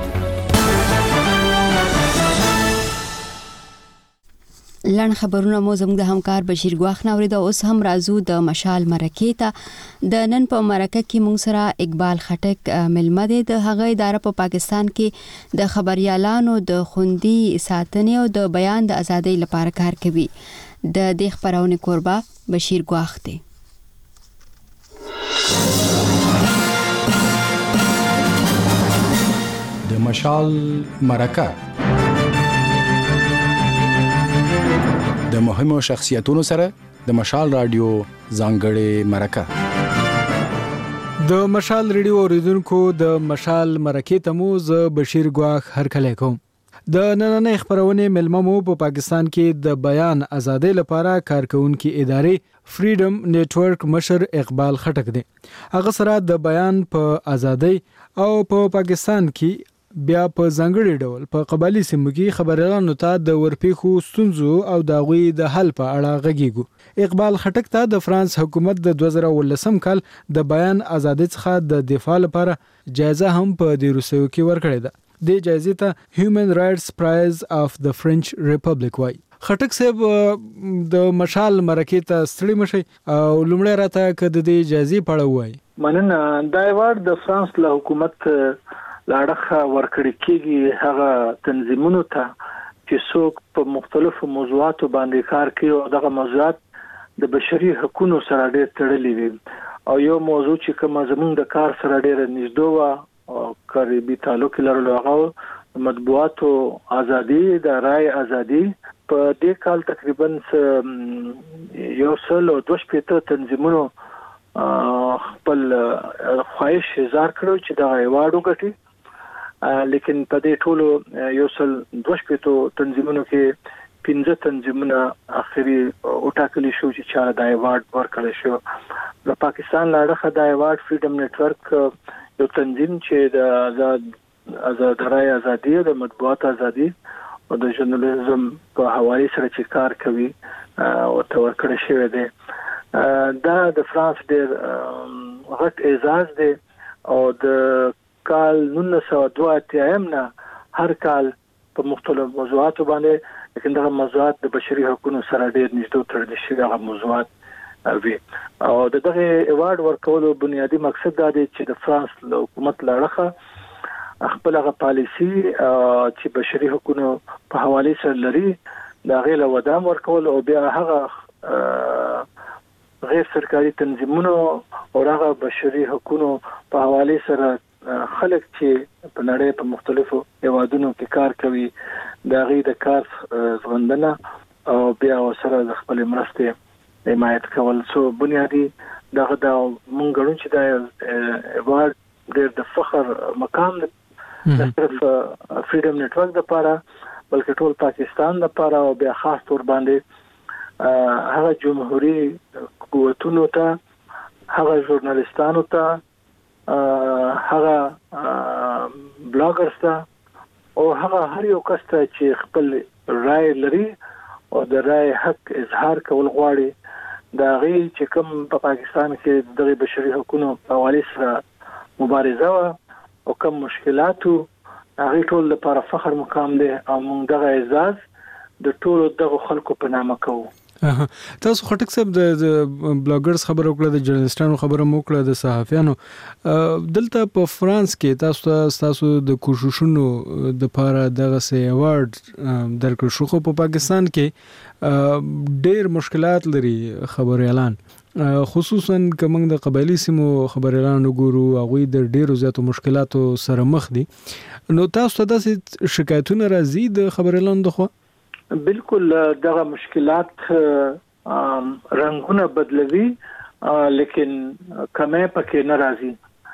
لړن خبرونه مو زموږ د همکار بشیر ګواخ ناورید. اوس هم راځو د مشال مرکې ته. د نن په مرکه کې موږ سره اقبال خټک ملمه دی. د هغه اداره په پاکستان کې د خبريالانو د خوندي ساتنې او د بیان د ازادۍ لپاره کار کوي. د دې خبرونه کوربه بشیر ګواخ دی. د مشال مرکه د مهمو شخصیتونو سره د مشال رادیو ځانګړې مرکه. د مشال ریډیو اوریدونکو د مشال مرکې ته مو ز بشیر ګواخ هرکلی کوم. د نننۍ خبرونې ملمه مو په پاکستان کې د بیان ازادۍ لپاره کارکونکو ادارې فریډم نیټورک مشر اقبال خټک دی. هغه سره د بیان په ازادۍ او په پاکستان کې بیا په ځانګړي ډول په قبایلي سیمو کې خبريالانو ته د ورپېښو ستونزو او د هغوی د حل په اړه غږیږو. اقبال خټک ته د فرانس حکومت د دوه زره ولسم کال د بیان ازادۍ څخه د دفاع لپاره جایزه هم په دې روسیو کې ورکړې ده. د جایزې ته هیومن رائټس پرایز اف د فرنچ ریپبلیک وای. خټک صاحب د مشال مرکې ته ستړي مشي او لومړی راته کده د جایزې په اړه وای. مننه. دا ایوارډ د فرانس له حکومت لاړخه ورکړی کېږي هغه تنظیمونو ته چې څوک په مختلفو موضوعاتو باندې کار کوي او دغه موضوعات د بشري حقوقو سره ډېر تړلي وي. او یو موضوع چې کوم زموږ د کار سره ډېر نږدې و او قریبي تعلق لرلو هغه مطبوعاتو ازادي، د رای ازادي. په دې کال تقریبا یو سل او دوه شپېته تنظیمونو خپل خواهش اظهار کړو چې دا ایوارډ وګټي. لیکن په دې ټولو یو سل دوه شپېتو تنظیمونو کې پنځه تنظیمونه اخري وټاکلي شو چې چا دا ایوارډ ورکړل شو. د پاکستان لاړخه دا ایوارډ فریډم نیټورک یو تنظیم چې د آزاد آزاد رای ازادي، د مطبوعات ازادي او د ژورنالیزم په حواله سره چې کار کوي او ته ورکړل شوی دی. دا د فرانس ډېر غټ اعزاز دی او د کال نولس سوه دوه اتیا نه هر کال په مختلفو موضوعاتو باندې لیکن دا موضوعات د بشري حقوقو سره ډېر نږدې تړل شوي هغه موضوعات وي. او دغه ایوارډ ورکولو بنیادی مقصد دا دی چې د فرانس له حکومت لړخه خپل هغه پالیسی چې بشري حقوقو په حواله سره لري دا غیر ودام ورکول او بیا هغه غیر سرکاري تنظیمونو او هغه بشري حقوقو په حواله سره خلک چې په نړۍ په مختلفو هیوادونو کې کار کوي دا غي د کار ژوندنه او بیا سره د خپل مرسته حمایت کول. سو بنیادی دغه د مونږ غواړو چې دا ایوارډ ډېر د فخر مقام د صرف فریډم نتورک لپاره بلکې ټول پاکستان لپاره او بیا خاص تور باندې هغه جمهوریت قوتونو ته هغه ژورنالیستانو ته هغه بلاګرز ته او هغه هر یو کس ته چې خپل رائے لري او د رائے حق اظهار کول غواړي دا غي چې کوم په پاکستان کې د بشري حقوقو په حواله سره مبارزه او کوم مشکلاتو هغه ټول لپاره فخر مقام دی او موږ دغه اعزاز د ټولو دغه خلکو په نامه کوو. تاسو خټک صاحب د بلاګرز خبرو کړه د جرنالستانو خبرو مو کړه د صحافیانو دلته په فرانس کې تاسو تاسو د کوششونو د لپاره دغه سي ایوارډ درکړ شو. خو په پاکستان کې ډېر مشکلات لري خبر اعلان خصوصا کوم د قبایلی سیمو خبر اعلان وګورو هغه د ډېرو زیاتو مشکلاتو سره مخ دي. نو تاسو ته د شکایتونو راځي د خبر اعلان دغه؟ بالکل دغه مشکلات رنگونه بدلوي لیکن کمه پکې ناراضي.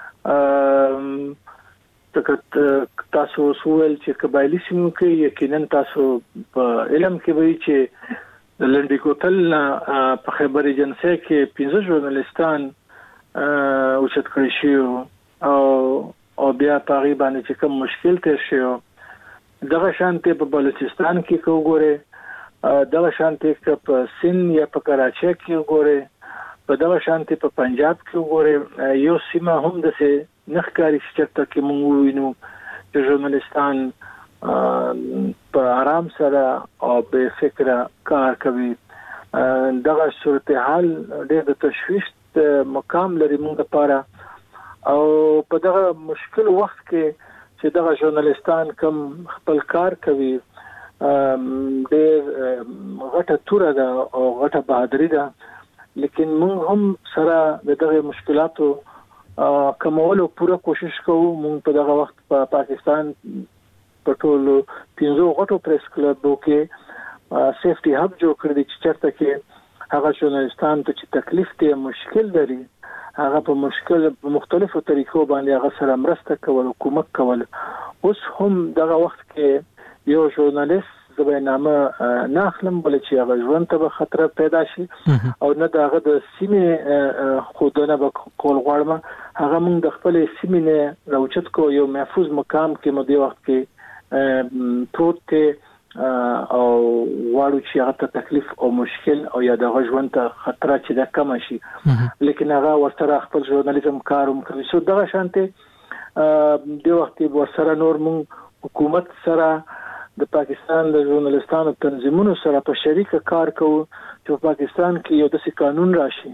تاسو سوال چې قبایلی سیمو کې یقینا تاسو په علم کې وایي چې لنډی کوتل په خبر ایجنسی کې پنځه ژورنالیستان اوچت کړی شو او او بیا پاری باندې چې کوم مشکل تیر شو دغه شانته په بلوچستان کې کوګوره دغه شانته په سند یا په کراچۍ کې وګوره په دغه شانته په پنجاب کې وګوره یو سیمه هم د څه نخکاری چې کې مونږ وینو چې ژورنالیستان په آرام سره او به فکر کار کوي. دغه صورتحال ډېر د تشویش مقام لري موږ لپاره او په دغه مشکل وخت کې چې دغه ژورنالیستان کم خپل کار کوي ډېر غټه توره ده او غټه بهادری ده لیکن موږ هم سره دغه مشکلاتو کومولو پوره کوشش کوو. موږ په دغه وخت په پا پاکستان په ټولو پنځو غټو پریس کلبو کې سیفټي هب جوړ کړی چې چرته کې هغه ژورنالیستان ته چې تکلیف ته مشکل لري هغه په مشکل په مختلفو طریقو باندې هغه سره مرسته کول او کومک کول. اوس هم دغه وخت کې یو ژورنالیست زبېنامه نه اخلم بل چې هغه ژوند ته خطر پیدا شي او نه دغه د سیمې خودنه به کول غواړم هغه موږ د خپل سیمې نه راوچت کو یو محفوظ مقام کې مو دی وخت کې پروت او واړو چې هغه ته تکلیف او مشکل او یا د ژوند ته خطر چې د کم شي لیکن هغه ورسره خپل ژورنالیزم کاروم کوي. سو دغه شانته د وخت ورسره نور مون حکومت سره د پاکستان د ژورنالیستانو تنظیمونو سره په شریک کار کوو چې په پاکستان کې یو داسې قانون راشي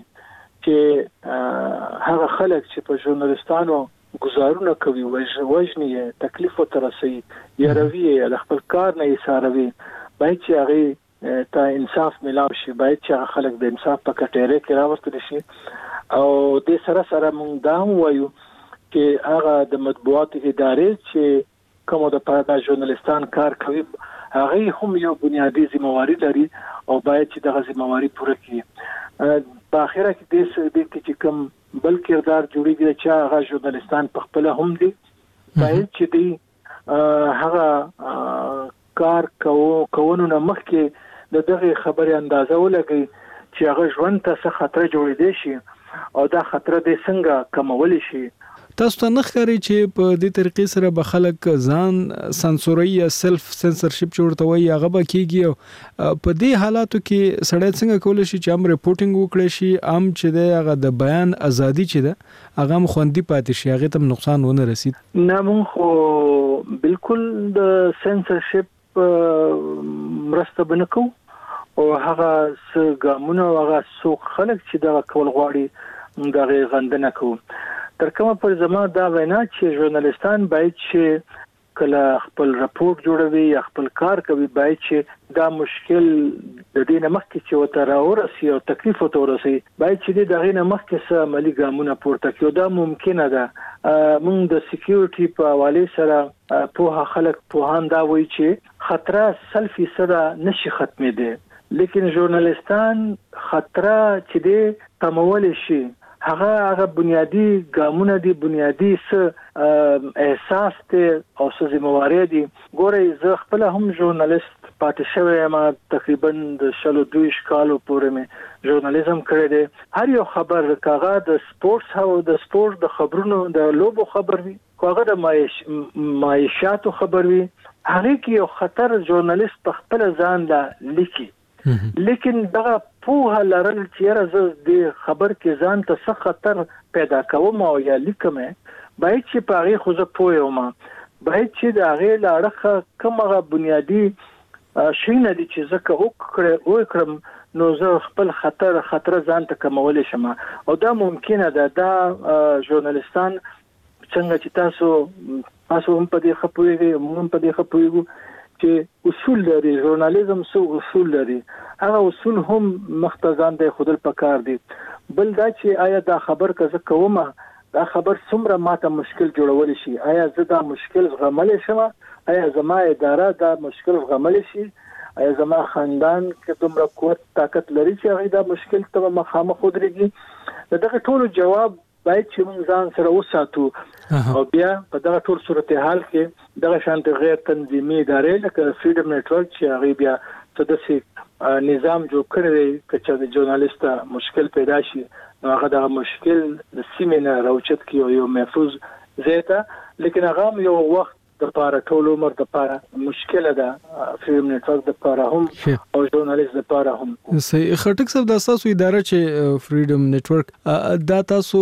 چې هغه خلک چې په ژورنالیستانو گزارونه کوي وژني تکلیف ورترسي یا روي د خپل کار نه ایثاروي باید چې هغه ته انصاف ملاو شي باید چې خلک د انصاف په کټیره کې راوستل شي او د سره سره مونږ دا وایو چې هغه د مطبوعات ادارې چې کومه د پاره ژورنالیستان کار کوي هغه هم یو بنیادی ذمہواری لري او باید چې دغه ذمہواری پوره کړي. په اخره کې د دې چې کوم بل کردار جوړیږي چې هغه ژورنالیستان په خپل هم دي باید چې دی هغه کار کوو کوونو نه مخکې د دغه خبرې اندازه ولګي چې هغه ژوند ته څه خطر جوړېدي شي او دا خطر د څنګه کمول شي. تاسو ته نه ښکاري چې په دې طریقې سره به خلک ځان سانسوري یا سلف سنسرشپ جوړته وي هغه به کیږي په دې حالاتو کې سړی څنګه کولای شي چې هم ریپورټینګ وکړي شي هم چې د هغه د بیان ازادي چې ده هغه مخوندي پاتې شي هغه ته نقصان ونه رسید؟ نه مونږ خو بالکل د سنسرشپ مرسته بنکو او هغه څه ګامونه او هغه څوک خلک چې دا کول غواړي دغه غندنه کوو. تر کومه پر زما دا وینا چې ژورنالیستان باید چې کله خپل راپورټ جوړوي یا خپل کار کوي باید چې دا مشکل د دې نه مخکې چې وته راورسي او تکلیف وته ورسي باید چې دغه نه مخکې څه عملی ګامونه پورته کړي. دا ممکنه ده. موږ د سکیورټي په حواله سره په خلک په هان دا وایي چې خطر سل فیصد نشي ختمېده لیکن ژورنالیستان خطر چې دې کمول شي هغه هغه بنیادی ګامونه دي بنیادی څه احساس ته او څه ذمہواری دي. ګورې زه خپل هم ژورنالیست پاتې شوی یم تقریبا د شلو دوه کالو پورې مې ژورنالیزم کړی دی. هر یو خبر کاغه د سپورتس او د سپورت د خبرونو د لوبو خبر وي کاغه د معیش معیشاتو خبر وي هغه کې یو خطر ژورنالیست په خپل ځان لا لیکي لیکن دغه په لرل چې راز د خبر کې ځان ته څه خطر پیدا کوم او یا لیکم باید چې په هغه خو زه پوهیم باید چې د هغه لاړه کومه بنیادی شي نه دي چې زکه وکړه او کړم نو زه خپل خطر خطر ځان ته کمول شم او دا ممکنه ده. دا ژورنالیستان څنګه چې تاسو تاسو هم په دې خپويږي هم په دې خپويږي چې اصول لري. ژورنالیزم سو اصول لري هغه اصول هم مختزان دی خودل پکار دي. بل دا چې آیا دا خبر کزه کومه دا خبر څومره ماته مشکل جوړول شي آیا زه دا مشکل زغمل شم آیا زما اداره دا مشکل زغمل شي آیا زما خاندان کې دومره قوت طاقت لري چې هغه دا مشکل ته مخامخ ودرېږي. دغه ټول جواب باید چې موږ ځان سره وساتو او بیا په دغه ټول صورتحال کې دغه شانت غیر تنظیمي ادارې لکه فریډم نتورک چې هغه بیا تدسي نظام جوړ کړی چې د ژورنالیست مشکل پیدا شي نو هغه د مشکل د سیمه نه راوچت کیو یو محفوظ زیاته لیکن هغه یو وخت د پاره ټول عمر د پاره مشکله ده فریډم نتورک د پاره هم او ژورنالیست د پاره هم. صحیح خټک صاحب د تاسو اداره چې فریډم نتورک دا تاسو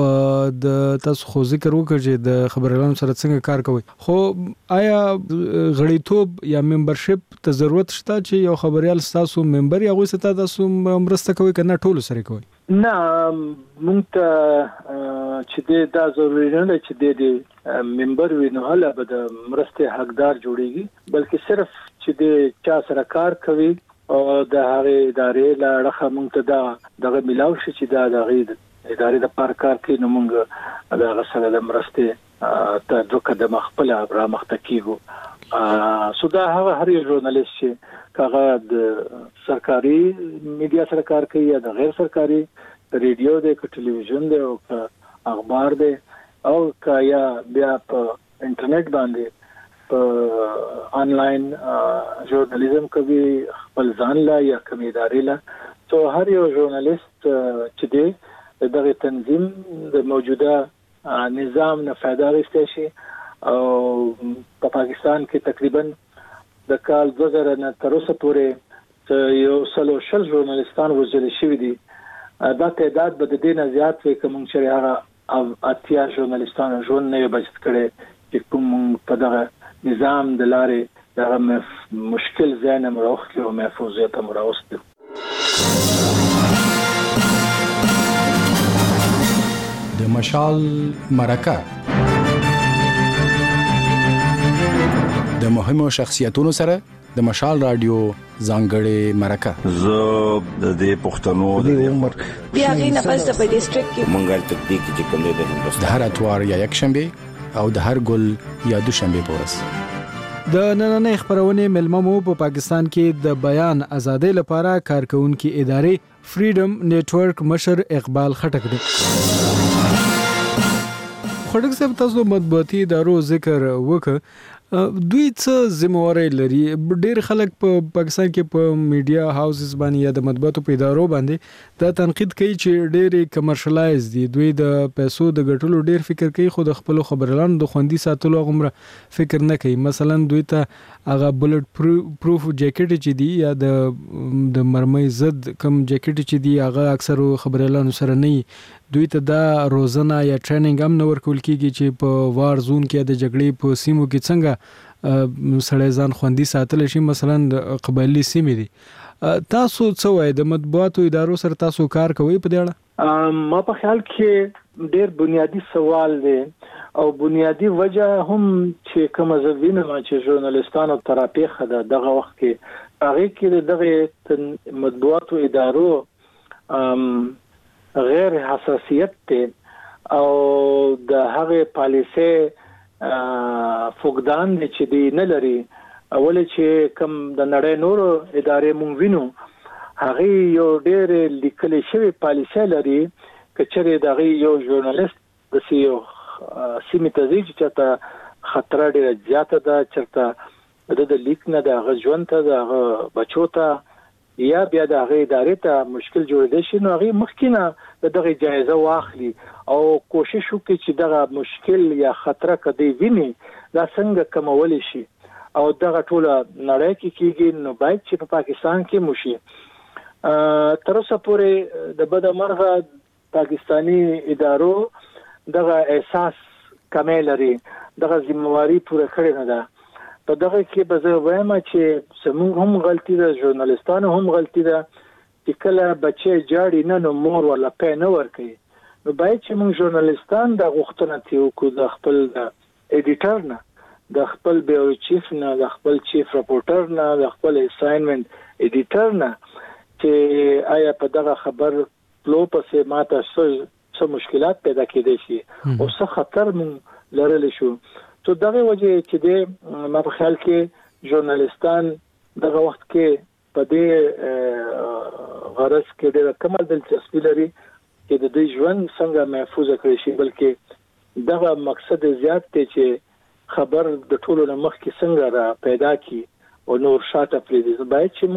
د تاسو خو ذکر وکړ چې د خبريالانو سره څنګه کار کوي خو آیا غړیتوب یا ممبرشپ ته ضرورت شته چې یو خبريال تاسو ممبر یا غوښته تاسو مرسته کوي کنه ټول سره کوي؟ نه مونږ ته چې دا ضروري نه چې د ممبر وینو هله به د مرسته حقدار جوړيږي بلکې صرف چې د چا سره کار کوي او د هغه ادارې لاړه مونږ ته دا دغه ملاو شي چې دا د ادارې د پار کار کوي نو مونږ دا غسل د مرسته ته دوه قدم خپل را مخته کیږو. سو دا هغه هر یو ژورنالیست چې کاغه د سرکاري میډیا سره کار کوي یا د غیر سرکاري ریډیو د ټلویزیون د او اخبار د او کایا بیا په انټرنیټ باندې په انلاین ژورنالیزم کوي خپل ځان لا یا کومې ادارې لا تو هر یو ژورنالیست چې دی دغه تنظیم د موجوده نظام نه فائدہ اخیستی شي او په پاکستان کې تقریبا د کال دوه زره نه تر اوسه پورې یو سلو شل ژورنالیستان وژل شوي دي. دا تعداد به د دې نه زیات وي کوم چې هغه اتیا ژورنالیستان ژوند نه بچت کړي چې کوم په دغه نظام د لارې دغه مشکل ځای نه مروخ کې او محفوظیت مراوست. د مشال مرکه د مهمو شخصیتونو سره د مشال رادیو ځانګړې مرکه زه د دې پښتنو د عمر بیا غینه پس د ډیسټریکټ کې مونږه تدبیق چې کوم د هندوستان د هر اتوار یا یک شنبه او د هر ګل یا دوشنبه پورس د نننۍ خبرونه ملممو په پاکستان کې د بیان ازادۍ لپاره کارکونکو ادارې فریډم نتورک مشر اقبال خټک دی. خټک صاحب تاسو مطبوعاتي ادارو ذکر وکړ دوی څه ذمہواری لري؟ ډېر خلک په پاکستان کې په میډیا هاوسز باندې یا د مطبوعاتو په ادارو باندې دا تنقید کوي چې ډېر کمرشلایز دي دوی د پیسو د ګټلو ډېر فکر کوي خو د خپل خبرلانو د خوندي ساتلو غومره فکر نه کوي. مثلا دوی ته هغه بلټ پروف جیکټ چې دی یا د د مرمۍ ضد کم جیکټ چې دی هغه اکثر خبرلانو سره نه دوی ته دا روزنه یا ټریننګ هم نه ورکول کیږي چې په وار زون کې د جګړې په سیمو کې څنګه سړی ځان خوندي ساتل شي. مثلا د قبایلی سیمې دي، تاسو څه وایي د مطبوعاتو ادارو سره تاسو کار کوئ په دې اړه؟ ما په خیال کې ډېر بنیادی سوال دی او بنیادی وجه هم چې کوم زوینه چې ژورنالستانو تراپی خده دغه وخت کې هغه کې دغه مطبوعاتو ادارو غیر حساسیت ته او د هغه پالیسي فقدان چې دی نه لري. اول چې کوم د نړۍ نور ادارې مونږ وینو هغه یو ډېر لیکل شوی پالیسي لري کچره دغه یو ژورنالیست د سیو سیمه تزیج چې خطر ډېر زیاته ده چرته د لیک نه د غژوند ته د بچو ته یا بیا د هغه ادارې ته مشکل جوړ شي، نو هغه مخکینه دغه جایزه واخلي او کوشش وکړي چې دغه مشکل یا خطر کدی ویني دا څنګه کمول شي او دغه ټوله نړۍ کې کېږي. نو باید چې په پاکستان کې موشي. تر اوسه پورې د بدمرغه پاکستانی ادارو دغه احساس کمې لري، دغه ذمہواری پوره کړې نه ده. په دغه کې به زه وایم چې زموږ هم غلطي ده، ژورنالستانو هم غلطي ده چې کله بچي جاړي نه نو مور ولا پې نه ورکوي. نو باید چې موږ ژورنالستان د غوښتنه تیوکو د خپل ایډیټر نه، د خپل بیورو چیف نه، د خپل چیف رپورټر نه، د خپل اساینمنت ایډیټر نه چې آیا په دغه خبر فلو پسې ماته څه مشکلات پیدا کېدای شي او څه خطر مون لرلی شو. تو دغه وجه چې د ما په خیال کې ژورنالستان دغه وخت کې په دې غرض کې ډېر کمال دلچسپي لري چې د دې ژوند څنګه محفوظ کړی شي، بلکې دغه مقصد زیات دی چې خبر د ټولو نه مخکې څنګه را پیدا کی او نور شاته پریږدي. باید چې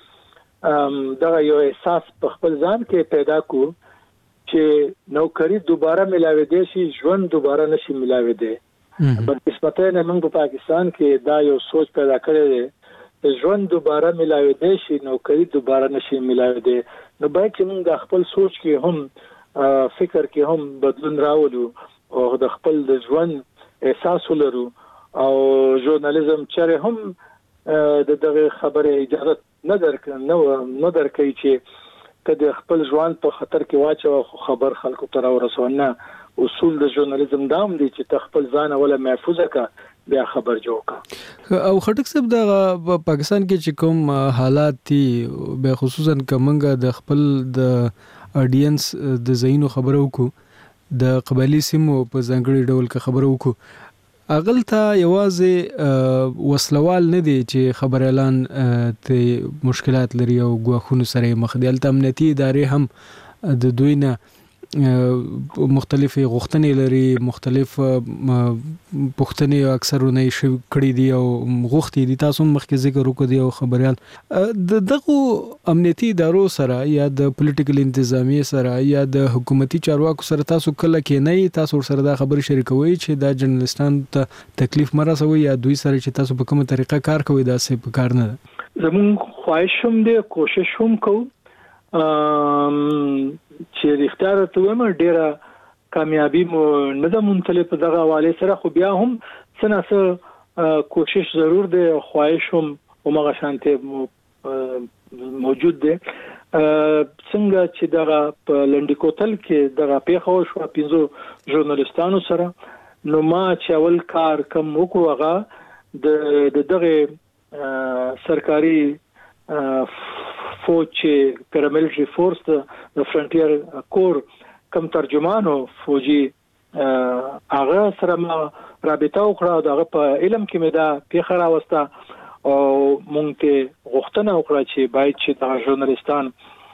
موږ دغه یو احساس په خپل ځان کې پیدا کو چې نوکری دوباره ملاوي دي شي، ژوند دوباره نشي ملاوي دي. بل نسبتاً موږ په پاکستان کې دا یو سوچ پیدا کړی دی چې ژوند دوباره ملاوي دي شي، نوکری دوباره نشي ملاوي دي. نو باید چې موږ د خپل سوچ کې هم فکر کې هم بدلون راوړو او د خپل د ژوند احساس ولرو او ژورنالیزم چره هم د دغه خبره اجازه نه درکړي نه درکړي چې کله خپل ژوند په خطر کې واچو خبر خلکو ته ورسونه. اصول د ژورنالیزم دام دي چې خپل ځان ولا محفوظه کا بیا خبر جوړ کا. او خټک صاحب د پاکستان کې چې کوم حالات دي به خصوصا کومنګ د خپل د اډینس د زینو خبرو کو د قبایلی سیمو په ځانګړي ډول کې خبرو کو اغل ته یوازې وسلوال نه دي چې خبر اعلان ته مشکلات لري او غواخونو سره مخ دي. البته امنیتي ادارې هم د دوی نه مختلفې غوښتنې لري، مختلف پوښتنې اکثرونه یې شوي کړي دي او غوښتي دي. تاسو مخکې ذکر وکړ دی او خبريال د دغه امنیتي ادارو سره یا د پولیټیکل انتظامیه سره یا د حکومتي چارواکو سره تاسو کله کې نه تاسو سره دا خبر شریکوي چې دا جرنالستان ته تکلیف مرسوي یا دوی سره چې تاسو په کومه طریقه کار کوي دا څه په کار نه ده؟ زمون خواهش هم دی، کوشش هم کوو چې اختیار ته ومه ډیره کامیابی مو نه ده منتلې په دغه حواله سره، خو بیا هم څنګه کوشش ضرور دی، خواهش هم همغه شانته موجود دی. څنګه چې دغه په لنډیکوتل کې دغه پیښه وشوه پنځو ژورنالستانو سره، نو ما چې اول کار کوم وکړو هغه د دغه سرکاري فوج پیراملټری فورس د فرنټیر کور کم ترجمانو فوجي هغه سره ما رابطه وکړه، دغه په علم کې مې دا پیښه راوسته او مونږ ته غوښتنه وکړه چې باید چې د ژورنالستان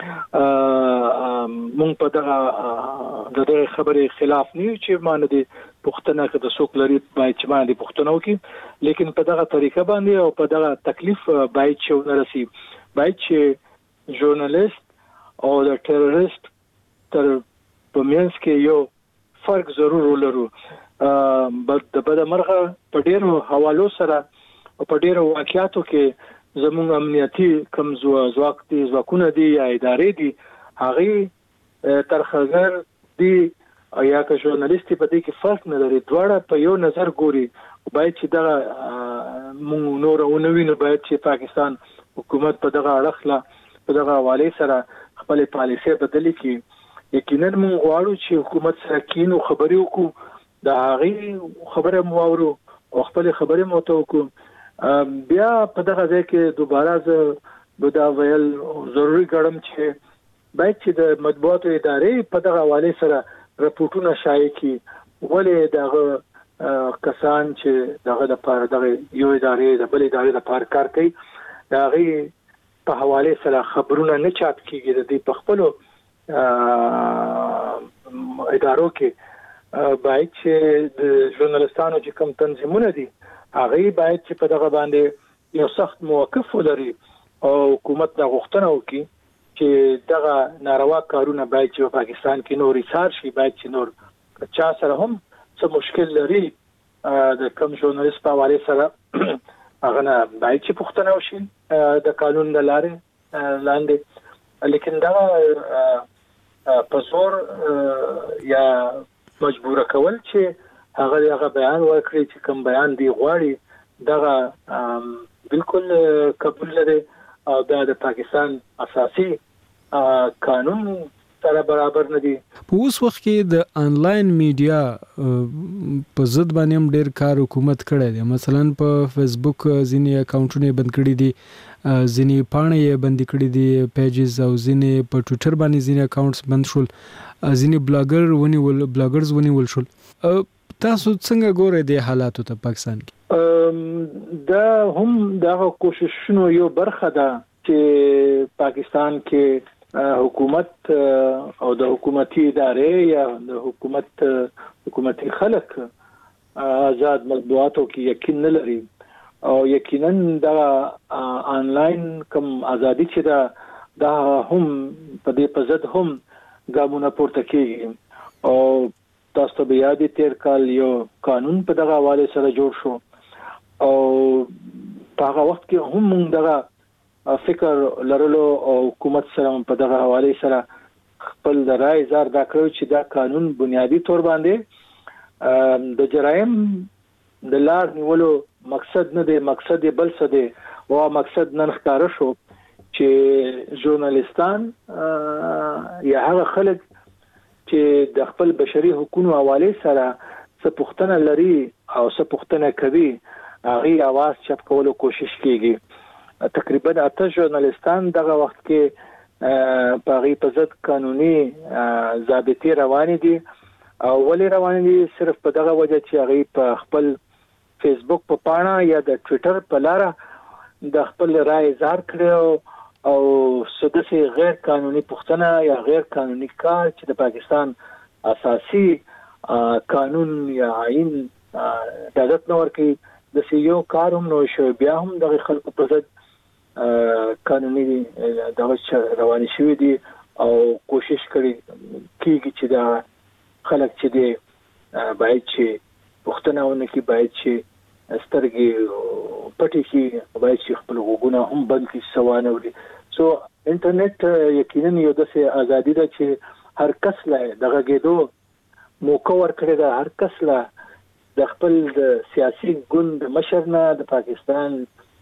مونږ په دغه د دغه خبرې خلاف نه چې مان دي پښتنه کې د څوک لري باید چې باندې پښتنه وکړي، لیکن په دغه طریقه باندې او په دغه تکلیف باید چې ونرسي. باید چې ژورنالیست او د ټیرریست تر پمینس کې یو فرق ضرور ولرو. د بدمرغه په ډیرو حوالو سره او په ډیرو واقعاتو کې زموږ امنیتي کم ځواک دي، ځواکونه دي یا ادارې دي، هغه ترخګر دي یا که ژورنالیست په دې کې فرق نه لري، دواړه په یو نظر ګوري. باید چې دا مونږ نور ونوینو باید چې پاکستان حکومت په دغه اړه لا په دغه حواله سره خپل پالیسي بدلی کړي. یقینا مونږ غواړو چې حکومت سره کینو خبرې وکړو د هغه خبره مو اورو او خپل خبرې مو ته وکړو. بیا په دغه ځای کې دوباره زه دا ویل ضروري ګڼم چې باید چې د مطبوعاتو ادارې په دغه حواله سره راپورټونه شایع کړي ولې دغه کسان چې دغه لپاره دغه یو ادارې د بل ادارې لپاره کار کوي دغه په حواله سره خبرونه نه چاپ کیږي د دې په خپل ادارو کې باید چې د ژورنالستانو چې کوم تنظیمونه دي هغه باید چې په دغه باندې یو سخت موقف ولري او حکومت د غوښتنه وکړي چې دغه ناروا کارونه باید چې په پاکستان کې نور ایثار شي باید چې نور چا سره هم څه مشکل لري د کم ژورنالیست په حواله سره هغه نه باید چې پوښتنه وشي د قانون د لارې لاندې لیکن دا په زور یا مجبور کول چې هغه هغه بیان ورکړي چې کوم بیان دی غواړي دغه بالکل قبول لري او دا د پاکستان اساسي قانون سره برابر نه دي. په اوس وخت کې د انلاین میډیا په ضد باندې هم ډېر کار حکومت کړی دی. مثلا په فیسبوک ځینې اکاونټونه بند کړي دي، ځینې پاڼې یې بند کړي دي پیجز، او ځینې په ټوئیټر باندې ځینې اکاونټس بند شول، ځینې بلاګر ونیول بلاګرز ونیول شول. تاسو څنګه ګورئ د حالاتو ته پاکستان کې؟ دا هم دغه کوششونو یو برخه ده چې پاکستان کې حکومت او د حکومتي ادارې یا د حکومت حکومتي خلک آزاد مطبوعاتو کې یقین نه لري او یقینا دا آنلاین کوم ازادي چې دا دا هم په دې په ضد هم ګامونه پورته کیږي. او تاسو ته یاد دي تیر کال یو قانون په دغه حواله سره جوړ شو او په هغه وخت کې هم موږ دغه فکر لرلو او حکومت سره په دغه حواله سره خپل د رائے اظهار دا کړو چې دا قانون بنیادی تور باندې د جرایم د لار نیولو مقصد نه دی، مقصد بل څه دی او مقصد نن ښکار شو چې ژورنالستان یا هغه خلک چې د خپل بشري حقوقو حواله سره څه پوښتنه لري او څه پوښتنه کوي هغه आवाज چپ کولو کوشش کیږي. تقریبا اته ژورنالستان دغه وخت کې په غي په ضد قانوني ضابطې روان دي او ولې روان دي صرف په دغه وجه چې هغه په خپل فیسبوک په پاڼه یا د ټوئیټر په لار د خپل رائے اظهار کړو او سدسي غیر قانوني پښتنه یا غیر قانوني کار چې د پاکستان اساسي قانون یا آئین اجازه نه ورکړي د سیو کاروم نو شو بیا هم د خلکو په ضد قانوني دغه رواني شوی دي او کوشش کړي کیږي چې دا خلک چې دي باید چې پښتنه ونه کې باید چې سترګې پټي کې باید چې خپل وګونه هم بند کړي سوانه وري. سو انټرنیټ یقینا یو داسې ازادي ده چې هر کس له دغه کېدو موقع ورکړي ده، هر کس له د خپل د سیاسي ګوند مشرنا د پاکستان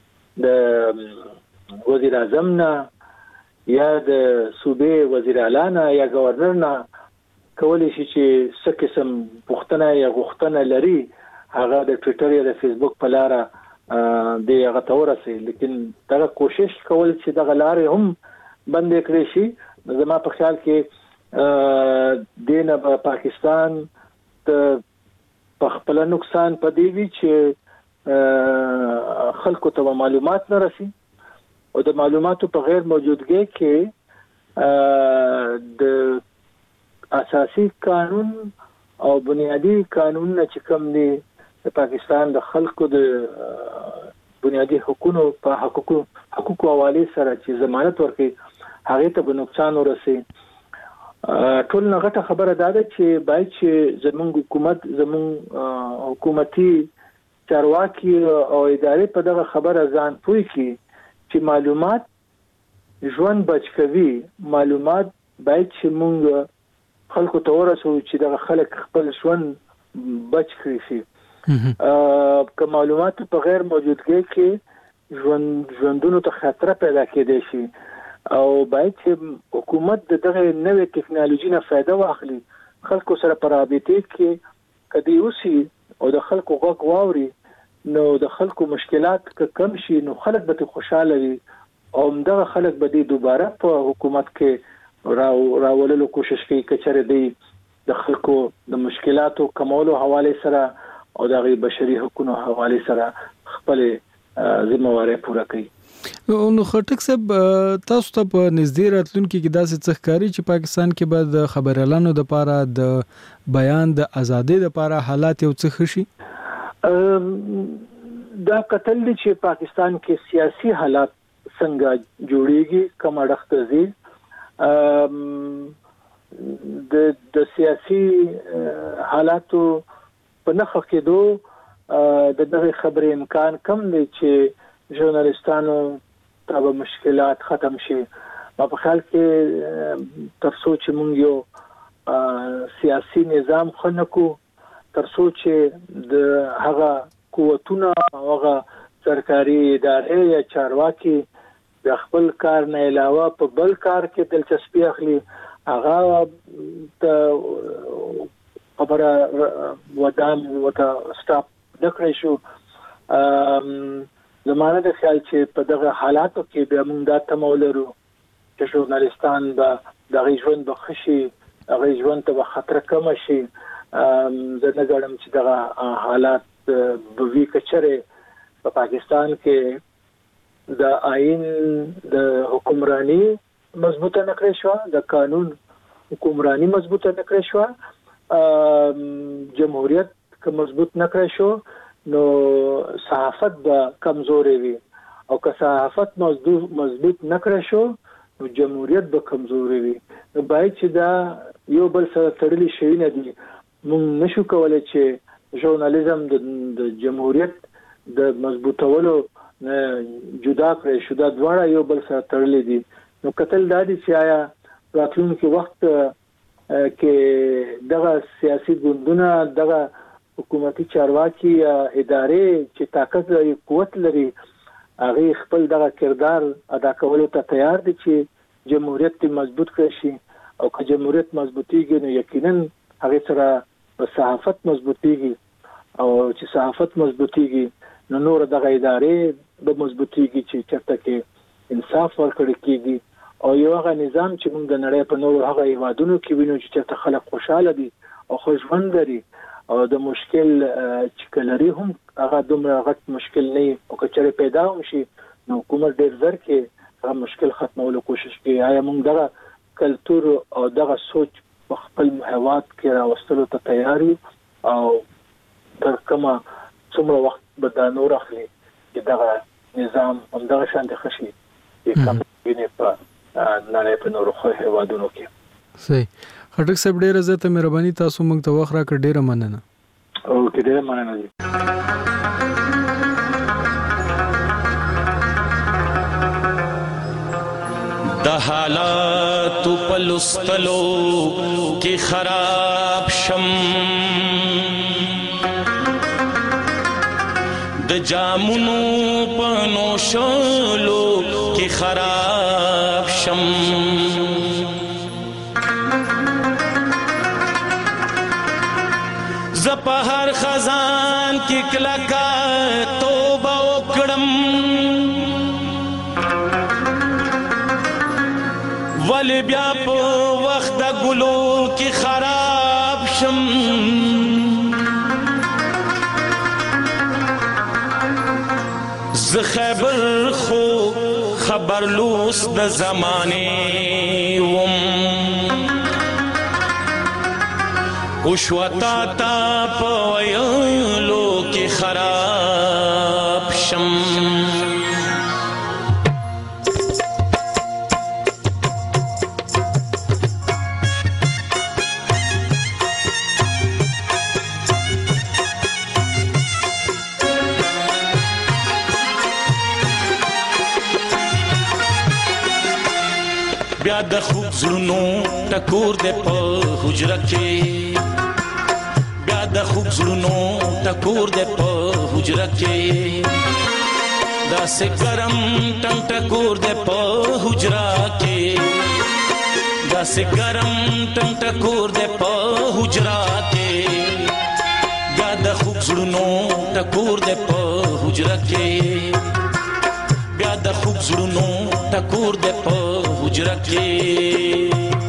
د وزیر اعظم نه یا د صوبې وزیر اعلی نه یا گورنر نه کولی شي چې څه قسم پوښتنه یا غوښتنه لري هغه د ټوئیټر یا د فیسبوک په لار د هغه تورسي. لیکن دا کوشش کول چې د غلارې هم بند کړی شي زما په خیال کې دینه په پاکستان ته په خپل نقصان پدې وی چې خلکو ته معلومات نه رسي او د معلوماتو په غیر موجودګۍ کې د اساسي قانون او بنیادی قانون چې کوم دی د پاکستان د خلکو د بنیادی حقوقو په حقوقو حقوقو حواله سره چې ضمانت ورکړي هغه ته به نقصان ورسي. ټول نه غټه خبره ده چې باید چې زمونږ حکومت زمونږ حکومتي چارواکي او ادارې په دغه خبره ځان پوي کړي چې معلومات ژوند بچ کوي. معلومات باید چې مونږ خلکو ته ورسو چې دغه خلک خپل ژوند بچ کړي شي که معلومات په غیر موجودګۍ کې ژوند ژوندونو ته خطر پیدا کېدای شي او باید چې حکومت دغه نوې ټکنالوژي نه فائدہ واخلي خلکو سره په رابطه کې کدی اوسي او د خلکو غوږ واوري نو د خلکو مشکلات کم شي نو خلک به خوشاله وي او دغه خلک به د دوباره په حکومت کې راو راوللو کوشش کوي کچره دی د خلکو د مشکلاتو کمولو حواله سره او د بشري حقوقو حواله سره خپل ذمہواری پوره کوي. نو خټک صاحب تاسو ته په نږدې راتلونکي کې داسې څه ښکاري چې پاکستان کې به د خبريالانو د لپاره د بیان د ازادۍ لپاره حالات یو څه خشي؟ دا قتل دي چې پاکستان کې سیاسي حالات څنګه جوړيږي کوم اړخ ځي د د سیاسي حالاتو په نخښه کېدو د دغه خبرې امکان کم دی چې ژورنالستانو ته مشکلات ختم شي. په خیال کې تر څو چې موږ یو سیاسي نظام خنکو تر څو چې د هغه قوتونه هغه سرکاري ادارې یا چارواکي د خپل کار نه علاوه په بل کار کې دلچسپي اخلي هغه ته خبره ودان وته سټاپ نکړی شو. زمانه د خیال چې په دغه حالاتو کې به موږ دا تمولرو چې ژورنالستان به د ژوند بخښي هغه ژوند ته خطر کم شي. زه نه غواړم چې دغه حالات به وی کچره په پاکستان کې د آئین د حکمرانی مضبوطه نکړی شو د قانون حکمرانی مضبوطه نکړی شو جمهوریت که مضبوط نکړی شو نو صحافت به کمزورې وي او که صحافت مضبوط نکړی شو نو جمهوریت به کمزورې وي. نو باید چې دا یو بل سره تړلي شي نه دي. موږ نشو کولای چې ژورنالیزم د جمهوریت د مضبوطولو جدا کړی شو. دا دواړه یو بل سره تړلي دي. نو کتل دا دي چې آیا راتلونکي وخت کې دغه سیاسي ګوندونه دغه حکومتي چارواکي ادارې چې طاقت لري قوت لري هغه خپل دغه کردار ادا کولو ته تیار دي چې جمهوریت مضبوط کړي شي او که جمهوریت مضبوطیږي نو یقینا هغه سره صحافت مضبوطیږي او چې صحافت مضبوطیږي نو نور دغه ادارې به مضبوطیږي چې چرته کې انصاف ورکړي کیږي او یو هغه نظام چې موږ د نړۍ په نور هغه ایوادونو کې وینو چې چرته خلک خوشاله دي او خوشبند دي او د مشکل چې کلري هم هغه دومره غټ مشکل نه او کچره پیدا هم شي نو حکومت ډیر زر کې هغه مشکل ختمولو کوشش کوي. آیا موږ دغه کلچر او دغه سوچ په خپل هیواد کې راوستلو ته تیار یو او تر کومه څومره وخت به دا نور اخلي چې دغه نظام هم دغه شان د خشي کم ویني په نړۍ په نورو هیوادونو کې. صحیح. خټک صاحب ډیره زته مهرباني تاسو موږ ته وخت راکړ ډیره مننه. او کې ډیره مننه دي. د حالات په لستلو کې خراب شم د جامونو په نوشلو کې خراب شم زپا هر خزان کی کلکا توبه وکړم ولی بیا په وخت د ګلو کی خراب شم ز خیبر خو خبر لوس د زمانه وم وشوتا تا پویلو کی خراب شم بیا د خوب زړونو ټکور دې په حجره کې د خوب زړونو ټکور دې په حجره کې دا سه ګرم ټنګ ټکور دې په حجره کې دا سه ګرم ټنګ ټکور دې په حجره کې دا د خوب زړونو ټکور دې په حجره کې بیا د خوب زړونو ټکور دې په حجره کې